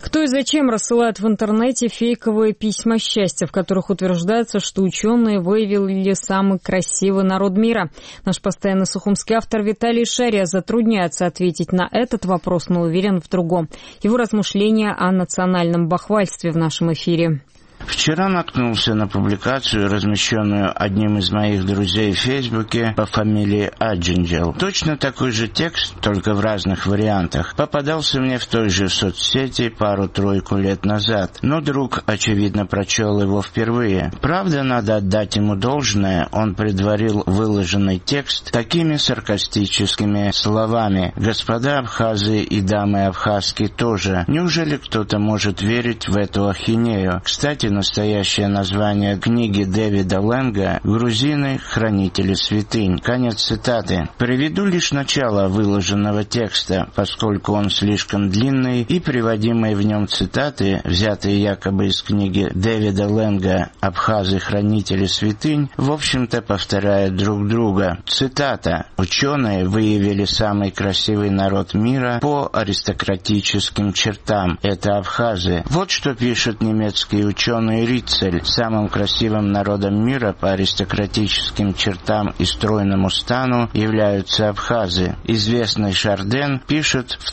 Кто и зачем рассылает в интернете фейковые письма счастья, в которых утверждается, что ученые выявили самый красивый народ мира? Наш постоянный сухумский автор Виталий Шария затрудняется ответить на этот вопрос, но уверен в другом. Его размышления о национальном бахвальстве в нашем эфире. Вчера наткнулся на публикацию, размещенную одним из моих друзей в Фейсбуке по фамилии Аджинджел. Точно такой же текст, только в разных вариантах, попадался мне в той же соцсети пару-тройку лет назад, но друг, очевидно, прочел его впервые. Правда, надо отдать ему должное, он предварил выложенный текст такими саркастическими словами: «Господа абхазы и дамы абхазки тоже. Неужели кто-то может верить в эту ахинею?» Кстати, настоящее название книги Дэвида Лэнга «Грузины. Хранители святынь». Конец цитаты. Приведу лишь начало выложенного текста, поскольку он слишком длинный, и приводимые в нем цитаты, взятые якобы из книги Дэвида Лэнга «Абхазы. Хранители святынь», в общем-то повторяют друг друга. Цитата. «Ученые выявили самый красивый народ мира по аристократическим чертам. Это абхазы». Вот что пишет немецкий ученый Риццель: самым красивым народом мира по аристократическим чертам и стройному стану являются абхазы. Известный Шарден пишет в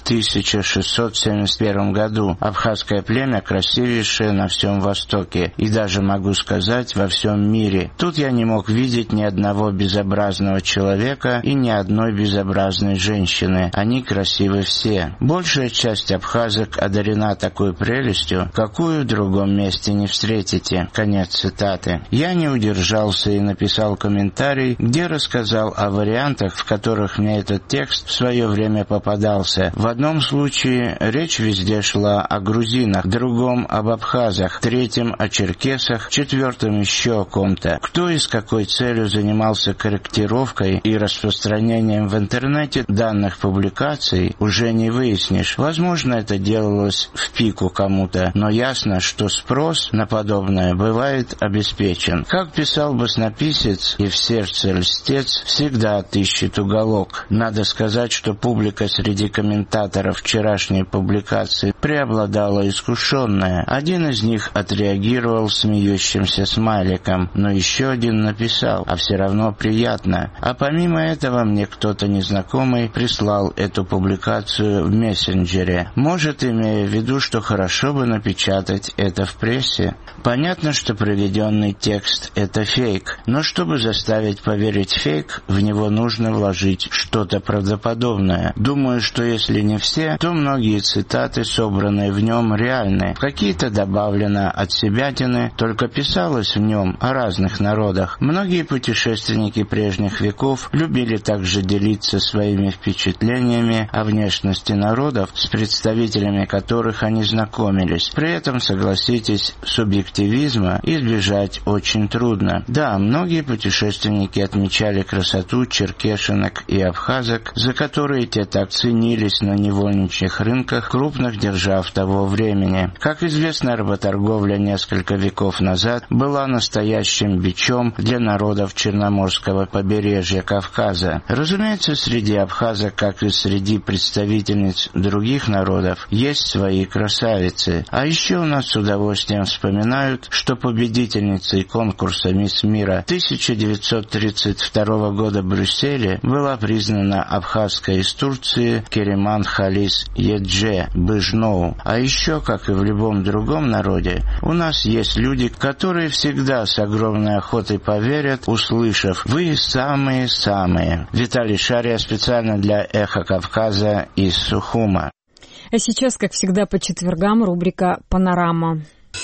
1671 году: абхазское племя красивейшее на всем Востоке и даже, могу сказать, во всем мире. Тут я не мог видеть ни одного безобразного человека и ни одной безобразной женщины. Они красивы все. Большая часть абхазок одарена такой прелестью, какую в другом месте не встретите. Конец цитаты. Я не удержался и написал комментарий, где рассказал о вариантах, в которых мне этот текст в свое время попадался. В одном случае речь везде шла о грузинах, в другом об абхазах, в третьем о черкесах, в четвертом еще о ком-то. Кто и с какой целью занимался корректировкой и распространением в интернете данных публикаций, уже не выяснишь. Возможно, это делалось в пику кому-то, но ясно, что спрос на подобное бывает обеспечен. Как писал баснописец и в сердце льстец всегда отыщет уголок. Надо сказать, что публика среди комментаторов вчерашней публикации преобладала искушенная. Один из них отреагировал смеющимся смайликом, но еще один написал: «А все равно приятно». А помимо этого мне кто-то незнакомый прислал эту публикацию в мессенджере. Может, имея в виду, что хорошо бы напечатать это в прессе. Понятно, что приведенный текст — это фейк, но чтобы заставить поверить фейк, в него нужно вложить что-то правдоподобное. Думаю, что если не все, то многие цитаты, собранные в нем, реальны. Какие-то добавлено от себятины, только писалось в нем о разных народах. Многие путешественники прежних веков любили также делиться своими впечатлениями о внешности народов, с представителями которых они знакомились. При этом, согласитесь, субъективизма избежать очень трудно. Да, многие путешественники отмечали красоту черкешенок и абхазок, за которые те так ценились на невольничьих рынках крупных держав того времени. Как известно, работорговля несколько веков назад была настоящим бичом для народов Черноморского побережья Кавказа. Разумеется, среди абхазок, как и среди представительниц других народов, есть свои красавицы. А еще у нас с удовольствием вспоминают, что победительницей конкурса «Мисс мира» 1932 года в Брюсселе была признана абхазская из Турции Кериман Халис Едже Быжноу. А еще, как и в любом другом народе, у нас есть люди, которые всегда с огромной охотой поверят, услышав: «Вы самые-самые». Виталий Шария специально для «Эхо Кавказа» из Сухума. А сейчас, как всегда, по четвергам рубрика «Панорама».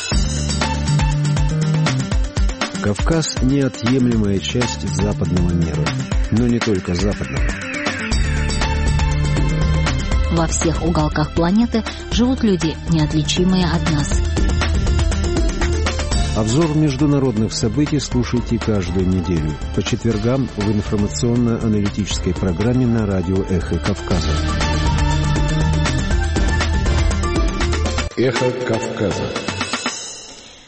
Кавказ – неотъемлемая часть западного мира, но не только западного. Во всех уголках планеты живут люди, неотличимые от нас. Обзор международных событий слушайте каждую неделю по четвергам в информационно-аналитической программе на радио «Эхо Кавказа». «Эхо Кавказа».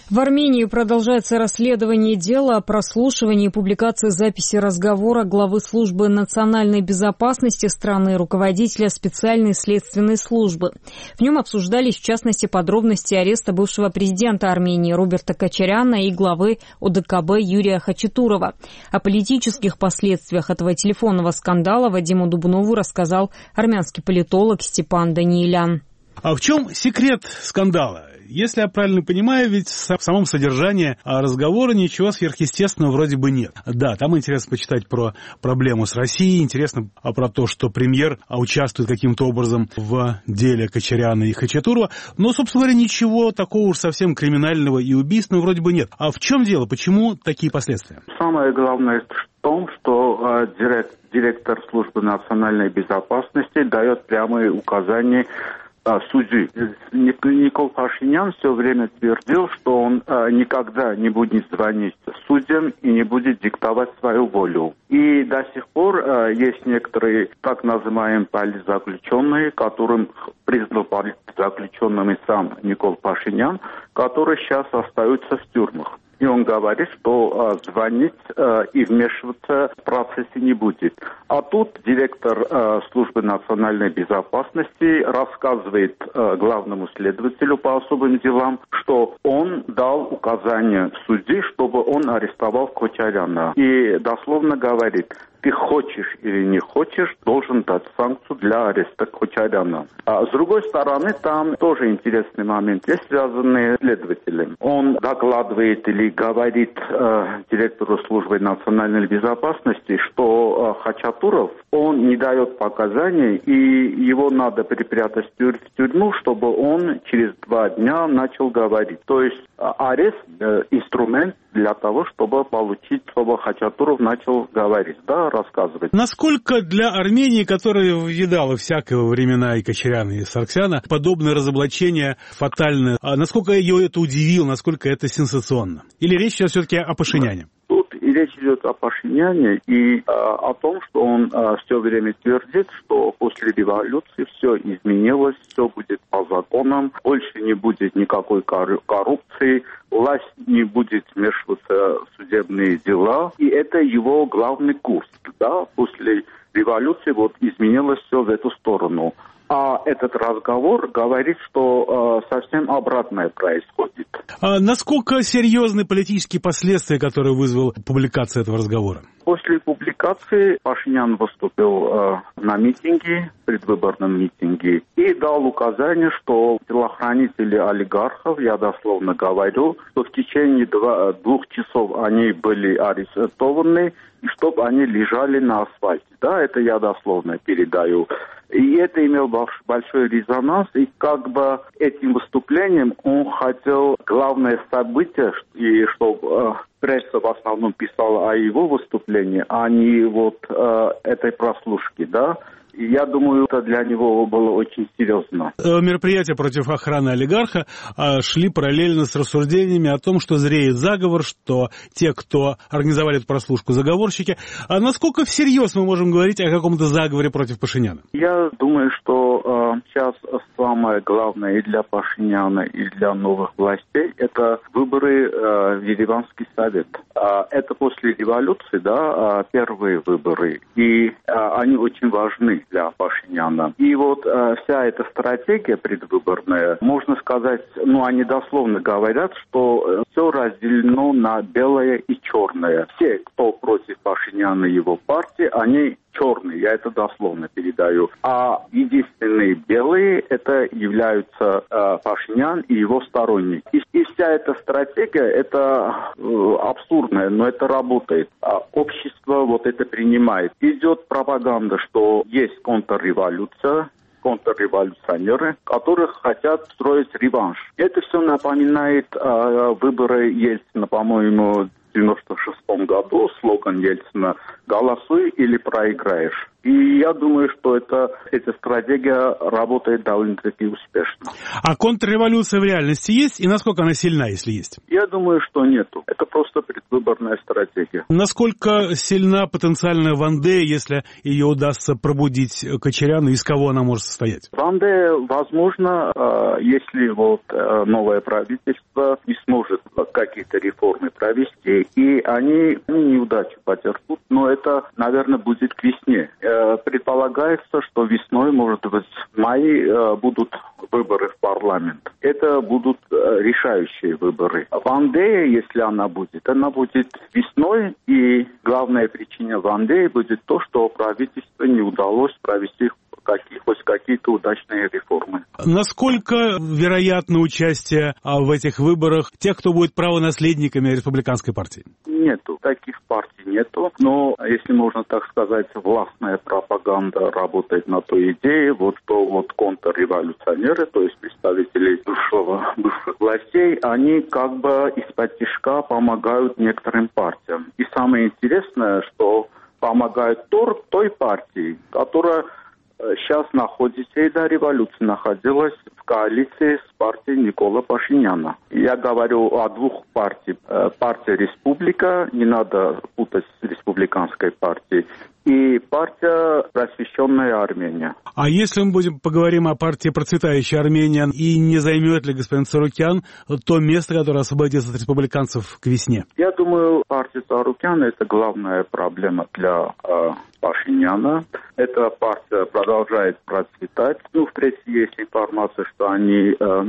В Армении продолжается расследование дела о прослушивании и публикации записи разговора главы службы национальной безопасности страны и руководителя специальной следственной службы. В нем обсуждались, в частности, подробности ареста бывшего президента Армении Роберта Кочаряна и главы ОДКБ Юрия Хачатурова. О политических последствиях этого телефонного скандала Вадиму Дубнову рассказал армянский политолог Степан Даниилян. А в чем секрет скандала? Если я правильно понимаю, ведь в самом содержании разговора ничего сверхъестественного вроде бы нет. Да, там интересно почитать про проблему с Россией, интересно про то, что премьер участвует каким-то образом в деле Кочаряна и Хачатурова, но, собственно говоря, ничего такого уж совсем криминального и убийственного вроде бы нет. А в чем дело? Почему такие последствия? Самое главное в том, что директор службы национальной безопасности дает прямые указания судьи. Никол Пашинян все время твердил, что он никогда не будет звонить судьям и не будет диктовать свою волю. И до сих пор есть некоторые так называемые политзаключенные, которым признал политзаключенными сам Никол Пашинян, которые сейчас остаются в тюрьмах. И он говорит, что звонить и вмешиваться в процессе не будет. А тут директор службы национальной безопасности рассказывает главному следователю по особым делам, что он дал указание судье, чтобы он арестовал Кочаряна. И дословно говорит: ты хочешь или не хочешь, должен дать санкцию для ареста Кочаряна. А с другой стороны, там тоже интересный момент есть, связанный с следователем. Он докладывает или говорит директору службы национальной безопасности, что Хачатуров, он не дает показаний, и его надо припрятать в тюрьму, чтобы он через 2 дня начал говорить. То есть арест – инструмент для того, чтобы получить, чтобы Хачатуров начал говорить, да, рассказывать. Насколько для Армении, которая видала всякого времена и Кочаряна, и Сарксяна, подобное разоблачение фатальное, насколько ее это удивило, насколько это сенсационно? Или речь сейчас все-таки о Пашиняне? Тут и речь идет о Пашиняне и о том, что он все время твердит, что после революции все изменилось, все будет по законам, больше не будет никакой коррупции, власть не будет вмешиваться в судебные дела. И это его главный курс. Да? После революции вот изменилось все в эту сторону. А этот разговор говорит, что совсем обратное происходит. А насколько серьезны политические последствия, которые вызвала публикация этого разговора? После публикации Пашинян выступил на митинге, предвыборном митинге, и дал указание, что телохранители олигархов, я дословно говорю, что в течение 2 часов они были арестованы, и чтобы они лежали на асфальте. Да, это я дословно передаю. И это имело большой резонанс, и как бы этим выступлением он хотел главное событие, и чтобы пресса в основном писала о его выступлении, а не вот этой прослушки, да. И я думаю, это для него было очень серьезно. Мероприятия против охраны олигарха шли параллельно с рассуждениями о том, что зреет заговор, что те, кто организовали эту прослушку, заговорщики. А насколько всерьез мы можем говорить о каком-то заговоре против Пашиняна? Я думаю, что сейчас самое главное и для Пашиняна, и для новых властей – это выборы в Ереванский совет. Это после революции, да, первые выборы, и они очень важны для Пашиняна. И вот вся эта стратегия предвыборная, можно сказать, они дословно говорят, что все разделено на белое и черное. Все, кто против Пашиняна и его партии, они черные, я это дословно передаю. А единственные белые это являются Пашинян и его сторонники. И вся эта стратегия, это абсурдная, но это работает. А общество вот это принимает. Идет пропаганда, что есть контрреволюция, контрреволюционеры, которые хотят строить реванш. Это все напоминает выборы Ельцина, по-моему, 1996 году слоган Ельцина «Голосуй или проиграешь». И я думаю, что эта стратегия работает довольно-таки успешно. А контрреволюция в реальности есть? И насколько она сильна, если есть? Я думаю, что нету. Это просто предвыборная стратегия. Насколько сильна потенциальная Вандея, если ее удастся пробудить Кочаряну, из кого она может состоять? Вандея, возможно, если новое правительство не сможет какие-то реформы провести, и они неудачу потерпят, но это, наверное, будет к весне. Предполагается, что весной, может быть, в мае будут выборы в парламент. Это будут решающие выборы. Вандея, если она будет весной, и главная причина Вандеи будет то, что правительству не удалось провести хоть какие-то удачные реформы. Насколько вероятно участие в этих выборах тех, кто будет правонаследниками республиканской партии? Нету. Таких партий нету. Но, если можно так сказать, властная пропаганда работает на той идее, что контрреволюционеры, то есть представители бывших властей, они как бы из-под тишка помогают некоторым партиям. И самое интересное, что помогают той партии, которая сейчас находится, и до революции находилась в коалиции с партией Никола Пашиняна. Я говорю о двух партиях. Партия «Республика», не надо путать с республиканской партией, и партия «Просвещенная Армения». А если мы поговорим о партии «Процветающая Армения», и не займет ли господин Царукян то место, которое освободится от республиканцев к весне? Я думаю, партия Царукяна – это главная проблема для Пашиняна. Эта партия продолжает процветать. В прессе есть информация, что они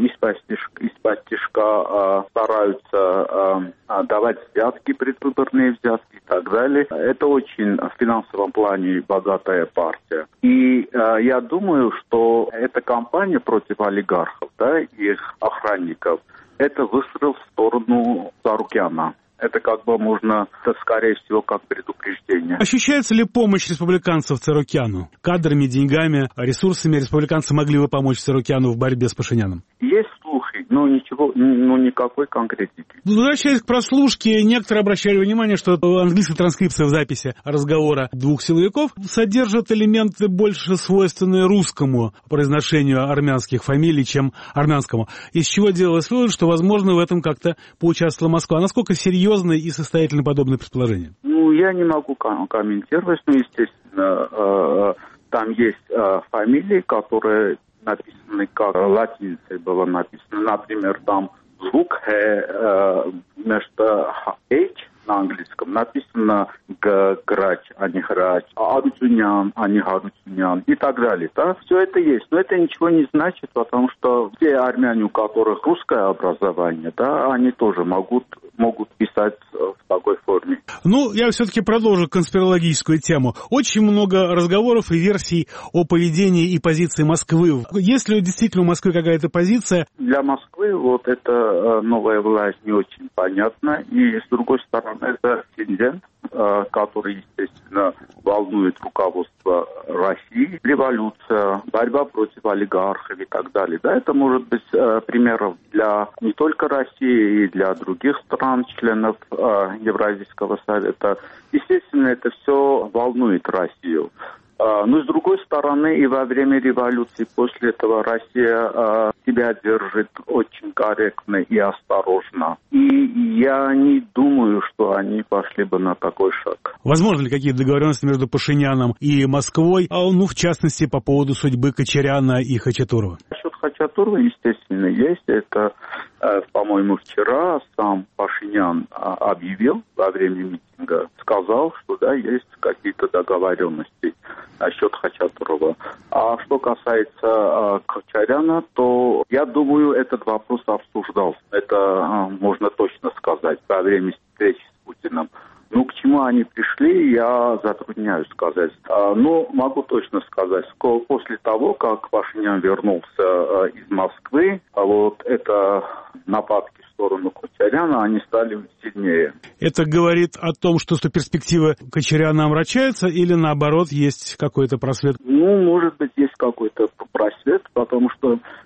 из-под тишка стараются давать взятки, предвыборные взятки и так далее. Это очень в финансовом плане богатая партия. И я думаю, что эта кампания против олигархов, и их охранников, это выстрел в сторону Царукяна. Это можно, скорее всего, как предупреждение. Ощущается ли помощь республиканцев Царукяну? Кадрами, деньгами, ресурсами республиканцы могли бы помочь Царукяну в борьбе с Пашиняном? Есть слухи, но никакой конкретики. Возвращаясь к прослушке, некоторые обращали внимание, что английская транскрипция в записи разговора двух силовиков содержит элементы больше свойственные русскому произношению армянских фамилий, чем армянскому. Из чего делалось вывод, что, возможно, в этом как-то поучаствовала Москва. Насколько серьезно и состоятельно подобное предположение? Я не могу комментировать, но, естественно, там есть фамилии, которые написаны как латиницей было написано. Например, там звук вместо H на английском написано грач, а не грач, Арутюнян, а не Арутюнян и так далее. Все это есть, но это ничего не значит, потому что те армяне, у которых русское образование, они тоже могут писать в такой форме. Я все-таки продолжу конспирологическую тему. Очень много разговоров и версий о поведении и позиции Москвы. Есть ли действительно у Москвы какая-то позиция? Для Москвы эта новая власть не очень понятна. И с другой стороны, это тендент, который, естественно, волнует руководство России. Революция, борьба против олигархов и так далее. Это может быть примером для не только России, и для других стран, членов Евразийского совета. Естественно, это все волнует Россию. Но, с другой стороны, и во время революции, после этого Россия себя держит очень корректно и осторожно. И я не думаю, что они пошли бы на такой шаг. Возможно ли какие-то договоренности между Пашиняном и Москвой, в частности, по поводу судьбы Кочаряна и Хачатурова? Насчет Хачатурова, естественно, есть. Это, по-моему, вчера сам Пашинян объявил во время митинга, сказал, что есть какие-то договоренности насчет Хачатурова. А что касается Кочаряна, то я думаю, этот вопрос обсуждался. Это можно точно сказать во время встречи с Путиным. К чему они пришли, я затрудняюсь сказать. Но могу точно сказать, что после того, как Пашинян вернулся из Москвы, это нападки в сторону Кочаряна, они стали сильнее. Это говорит о том, что перспективы Кочаряна омрачаются, или наоборот есть какой-то просвет? Может быть, есть какой-то просвет, потому что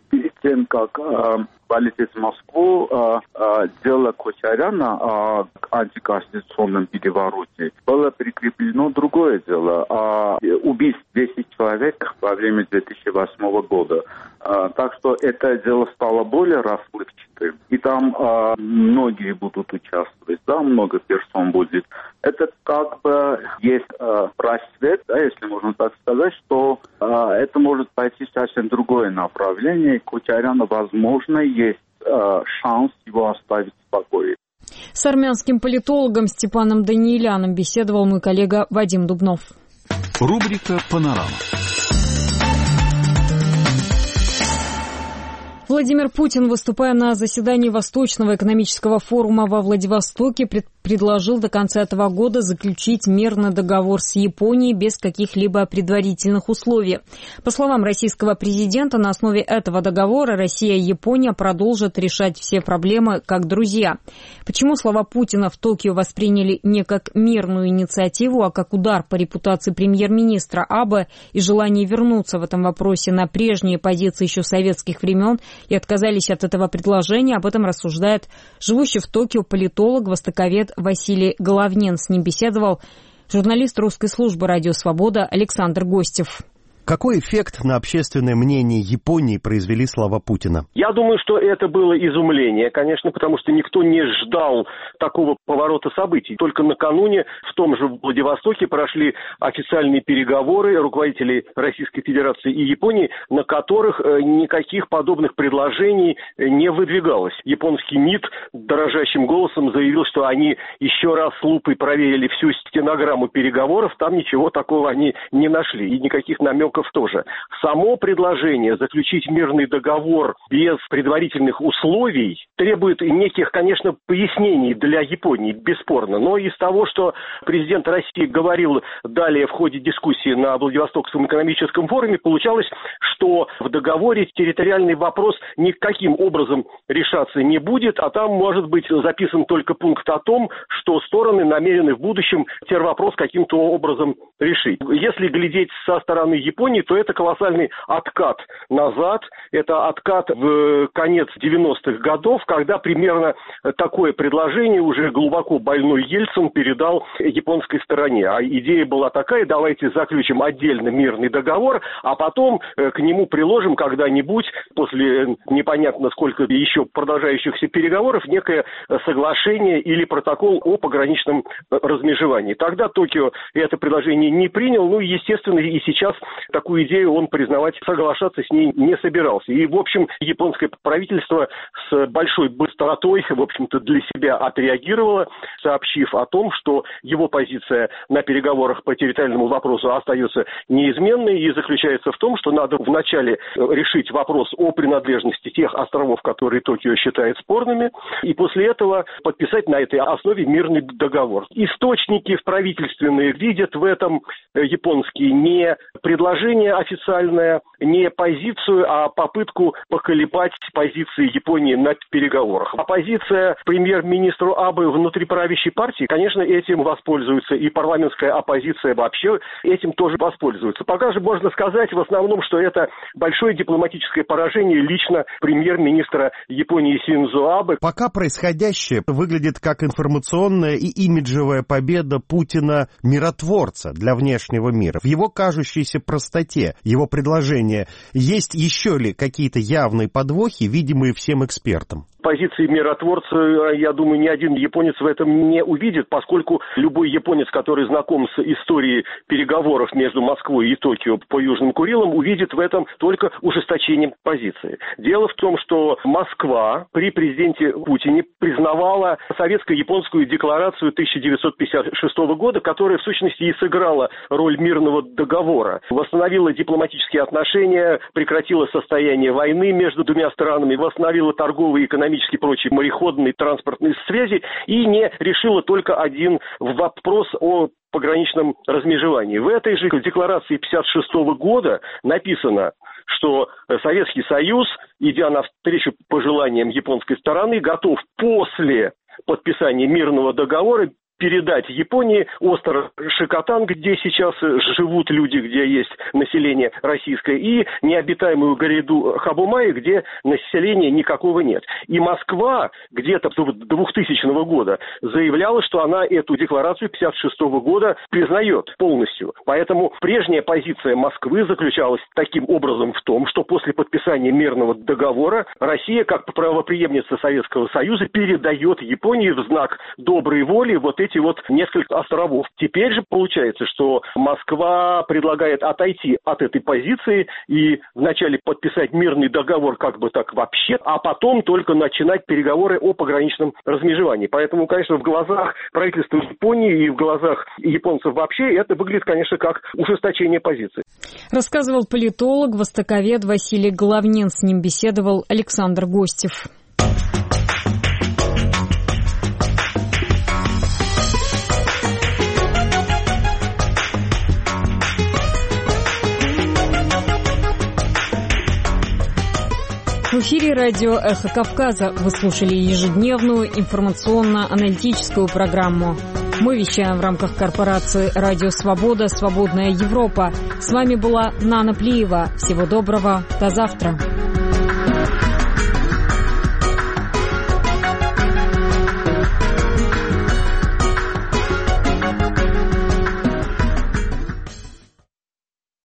перед тем, как полететь в Москву, дело Кочаряна о антиконституционном перевороте было прикреплено другое дело. Убийств 10 человек во время 2008 года. Так что это дело стало более расплывчатым. И там многие будут участвовать, да, много персон будет. Это как бы есть просвет, да, если можно так сказать, что это может пойти в совсем другое направление. Кочаряна, возможно, есть шанс его оставить в покое. С армянским политологом Степаном Данииляном беседовал мой коллега Вадим Дубнов. Рубрика «Панорама». Владимир Путин, выступая на заседании Восточного экономического форума во Владивостоке, предложил до конца этого года заключить мирный договор с Японией без каких-либо предварительных условий. По словам российского президента, на основе этого договора Россия и Япония продолжат решать все проблемы как друзья. Почему слова Путина в Токио восприняли не как мирную инициативу, а как удар по репутации премьер-министра Абе и желание вернуться в этом вопросе на прежние позиции еще советских времен, и отказались от этого предложения, об этом рассуждает живущий в Токио политолог, востоковед Василий Головнин. С ним беседовал журналист русской службы «Радио Свобода» Александр Гостев. Какой эффект на общественное мнение Японии произвели слова Путина? Я думаю, что это было изумление, конечно, потому что никто не ждал такого поворота событий. Только накануне в том же Владивостоке прошли официальные переговоры руководителей Российской Федерации и Японии, на которых никаких подобных предложений не выдвигалось. Японский МИД дрожащим голосом заявил, что они еще раз с лупой проверили всю стенограмму переговоров, там ничего такого они не нашли, и никаких намеков тоже. Само предложение заключить мирный договор без предварительных условий требует неких, конечно, пояснений для Японии, бесспорно. Но из того, что президент России говорил далее в ходе дискуссии на Владивостокском экономическом форуме, получалось, что в договоре территориальный вопрос никаким образом решаться не будет, а там может быть записан только пункт о том, что стороны намерены в будущем вопрос каким-то образом решить. Если глядеть со стороны Японии, то это колоссальный откат назад. Это откат в конец 90-х годов, когда примерно такое предложение уже глубоко больной Ельцин передал японской стороне. А идея была такая: давайте заключим отдельно мирный договор, а потом к нему приложим когда-нибудь, после непонятно сколько еще продолжающихся переговоров, некое соглашение или протокол о пограничном размежевании. Тогда Токио это предложение не принял, ну и, естественно, и сейчас такую идею он признавать, соглашаться с ней не собирался. И, в общем, японское правительство с большой быстротой, в общем-то, для себя отреагировало, сообщив о том, что его позиция на переговорах по территориальному вопросу остается неизменной и заключается в том, что надо вначале решить вопрос о принадлежности тех островов, которые Токио считает спорными, и после этого подписать на этой основе мирный договор. Источники правительственные видят в этом японские не предложение официальное, не позицию, а попытку поколебать позиции Японии на переговорах. Оппозиция премьер-министру Абе внутри правящей партии, конечно, этим воспользуется, и парламентская оппозиция вообще этим тоже воспользуется. Пока же можно сказать в основном, что это большое дипломатическое поражение лично премьер-министра Японии Синдзо Абе. Пока происходящее выглядит как информационная и имиджевая победа Путина-миротворца для внешнего мира. В его кажущейся простоте, его предложения, есть еще ли какие-то явные подвохи, видимые всем экспертам? Позиции миротворца, я думаю, ни один японец в этом не увидит, поскольку любой японец, который знаком с историей переговоров между Москвой и Токио по Южным Курилам, увидит в этом только ужесточение позиции. Дело в том, что Москва при президенте Путине признавала советско-японскую декларацию 1956 года, которая в сущности и сыграла роль мирного договора. Восстановила дипломатические отношения, прекратила состояние войны между двумя странами, восстановила торговые и экономические и прочие мореходные транспортные связи и не решила только один вопрос о пограничном размежевании. В этой же декларации 1956 года написано, что Советский Союз, идя навстречу пожеланиям японской стороны, готов после подписания мирного договора передать Японии остров Шикотан, где сейчас живут люди, где есть население российское, и необитаемую гряду Хабумаи, где населения никакого нет. И Москва где-то до 2000 года заявляла, что она эту декларацию 1956 года признает полностью. Поэтому прежняя позиция Москвы заключалась таким образом в том, что после подписания мирного договора Россия, как правопреемница Советского Союза, передает Японии в знак доброй воли вот эти вот несколько островов. Теперь же получается, что Москва предлагает отойти от этой позиции и вначале подписать мирный договор как бы так вообще, а потом только начинать переговоры о пограничном размежевании. Поэтому, конечно, в глазах правительства Японии и в глазах японцев вообще это выглядит, конечно, как ужесточение позиции. Рассказывал политолог, востоковед Василий Головнин. С ним беседовал Александр Гостев. В эфире радио «Эхо Кавказа». Вы слушали ежедневную информационно-аналитическую программу. Мы вещаем в рамках корпорации «Радио Свобода. Свободная Европа». С вами была Нана Плиева. Всего доброго. До завтра.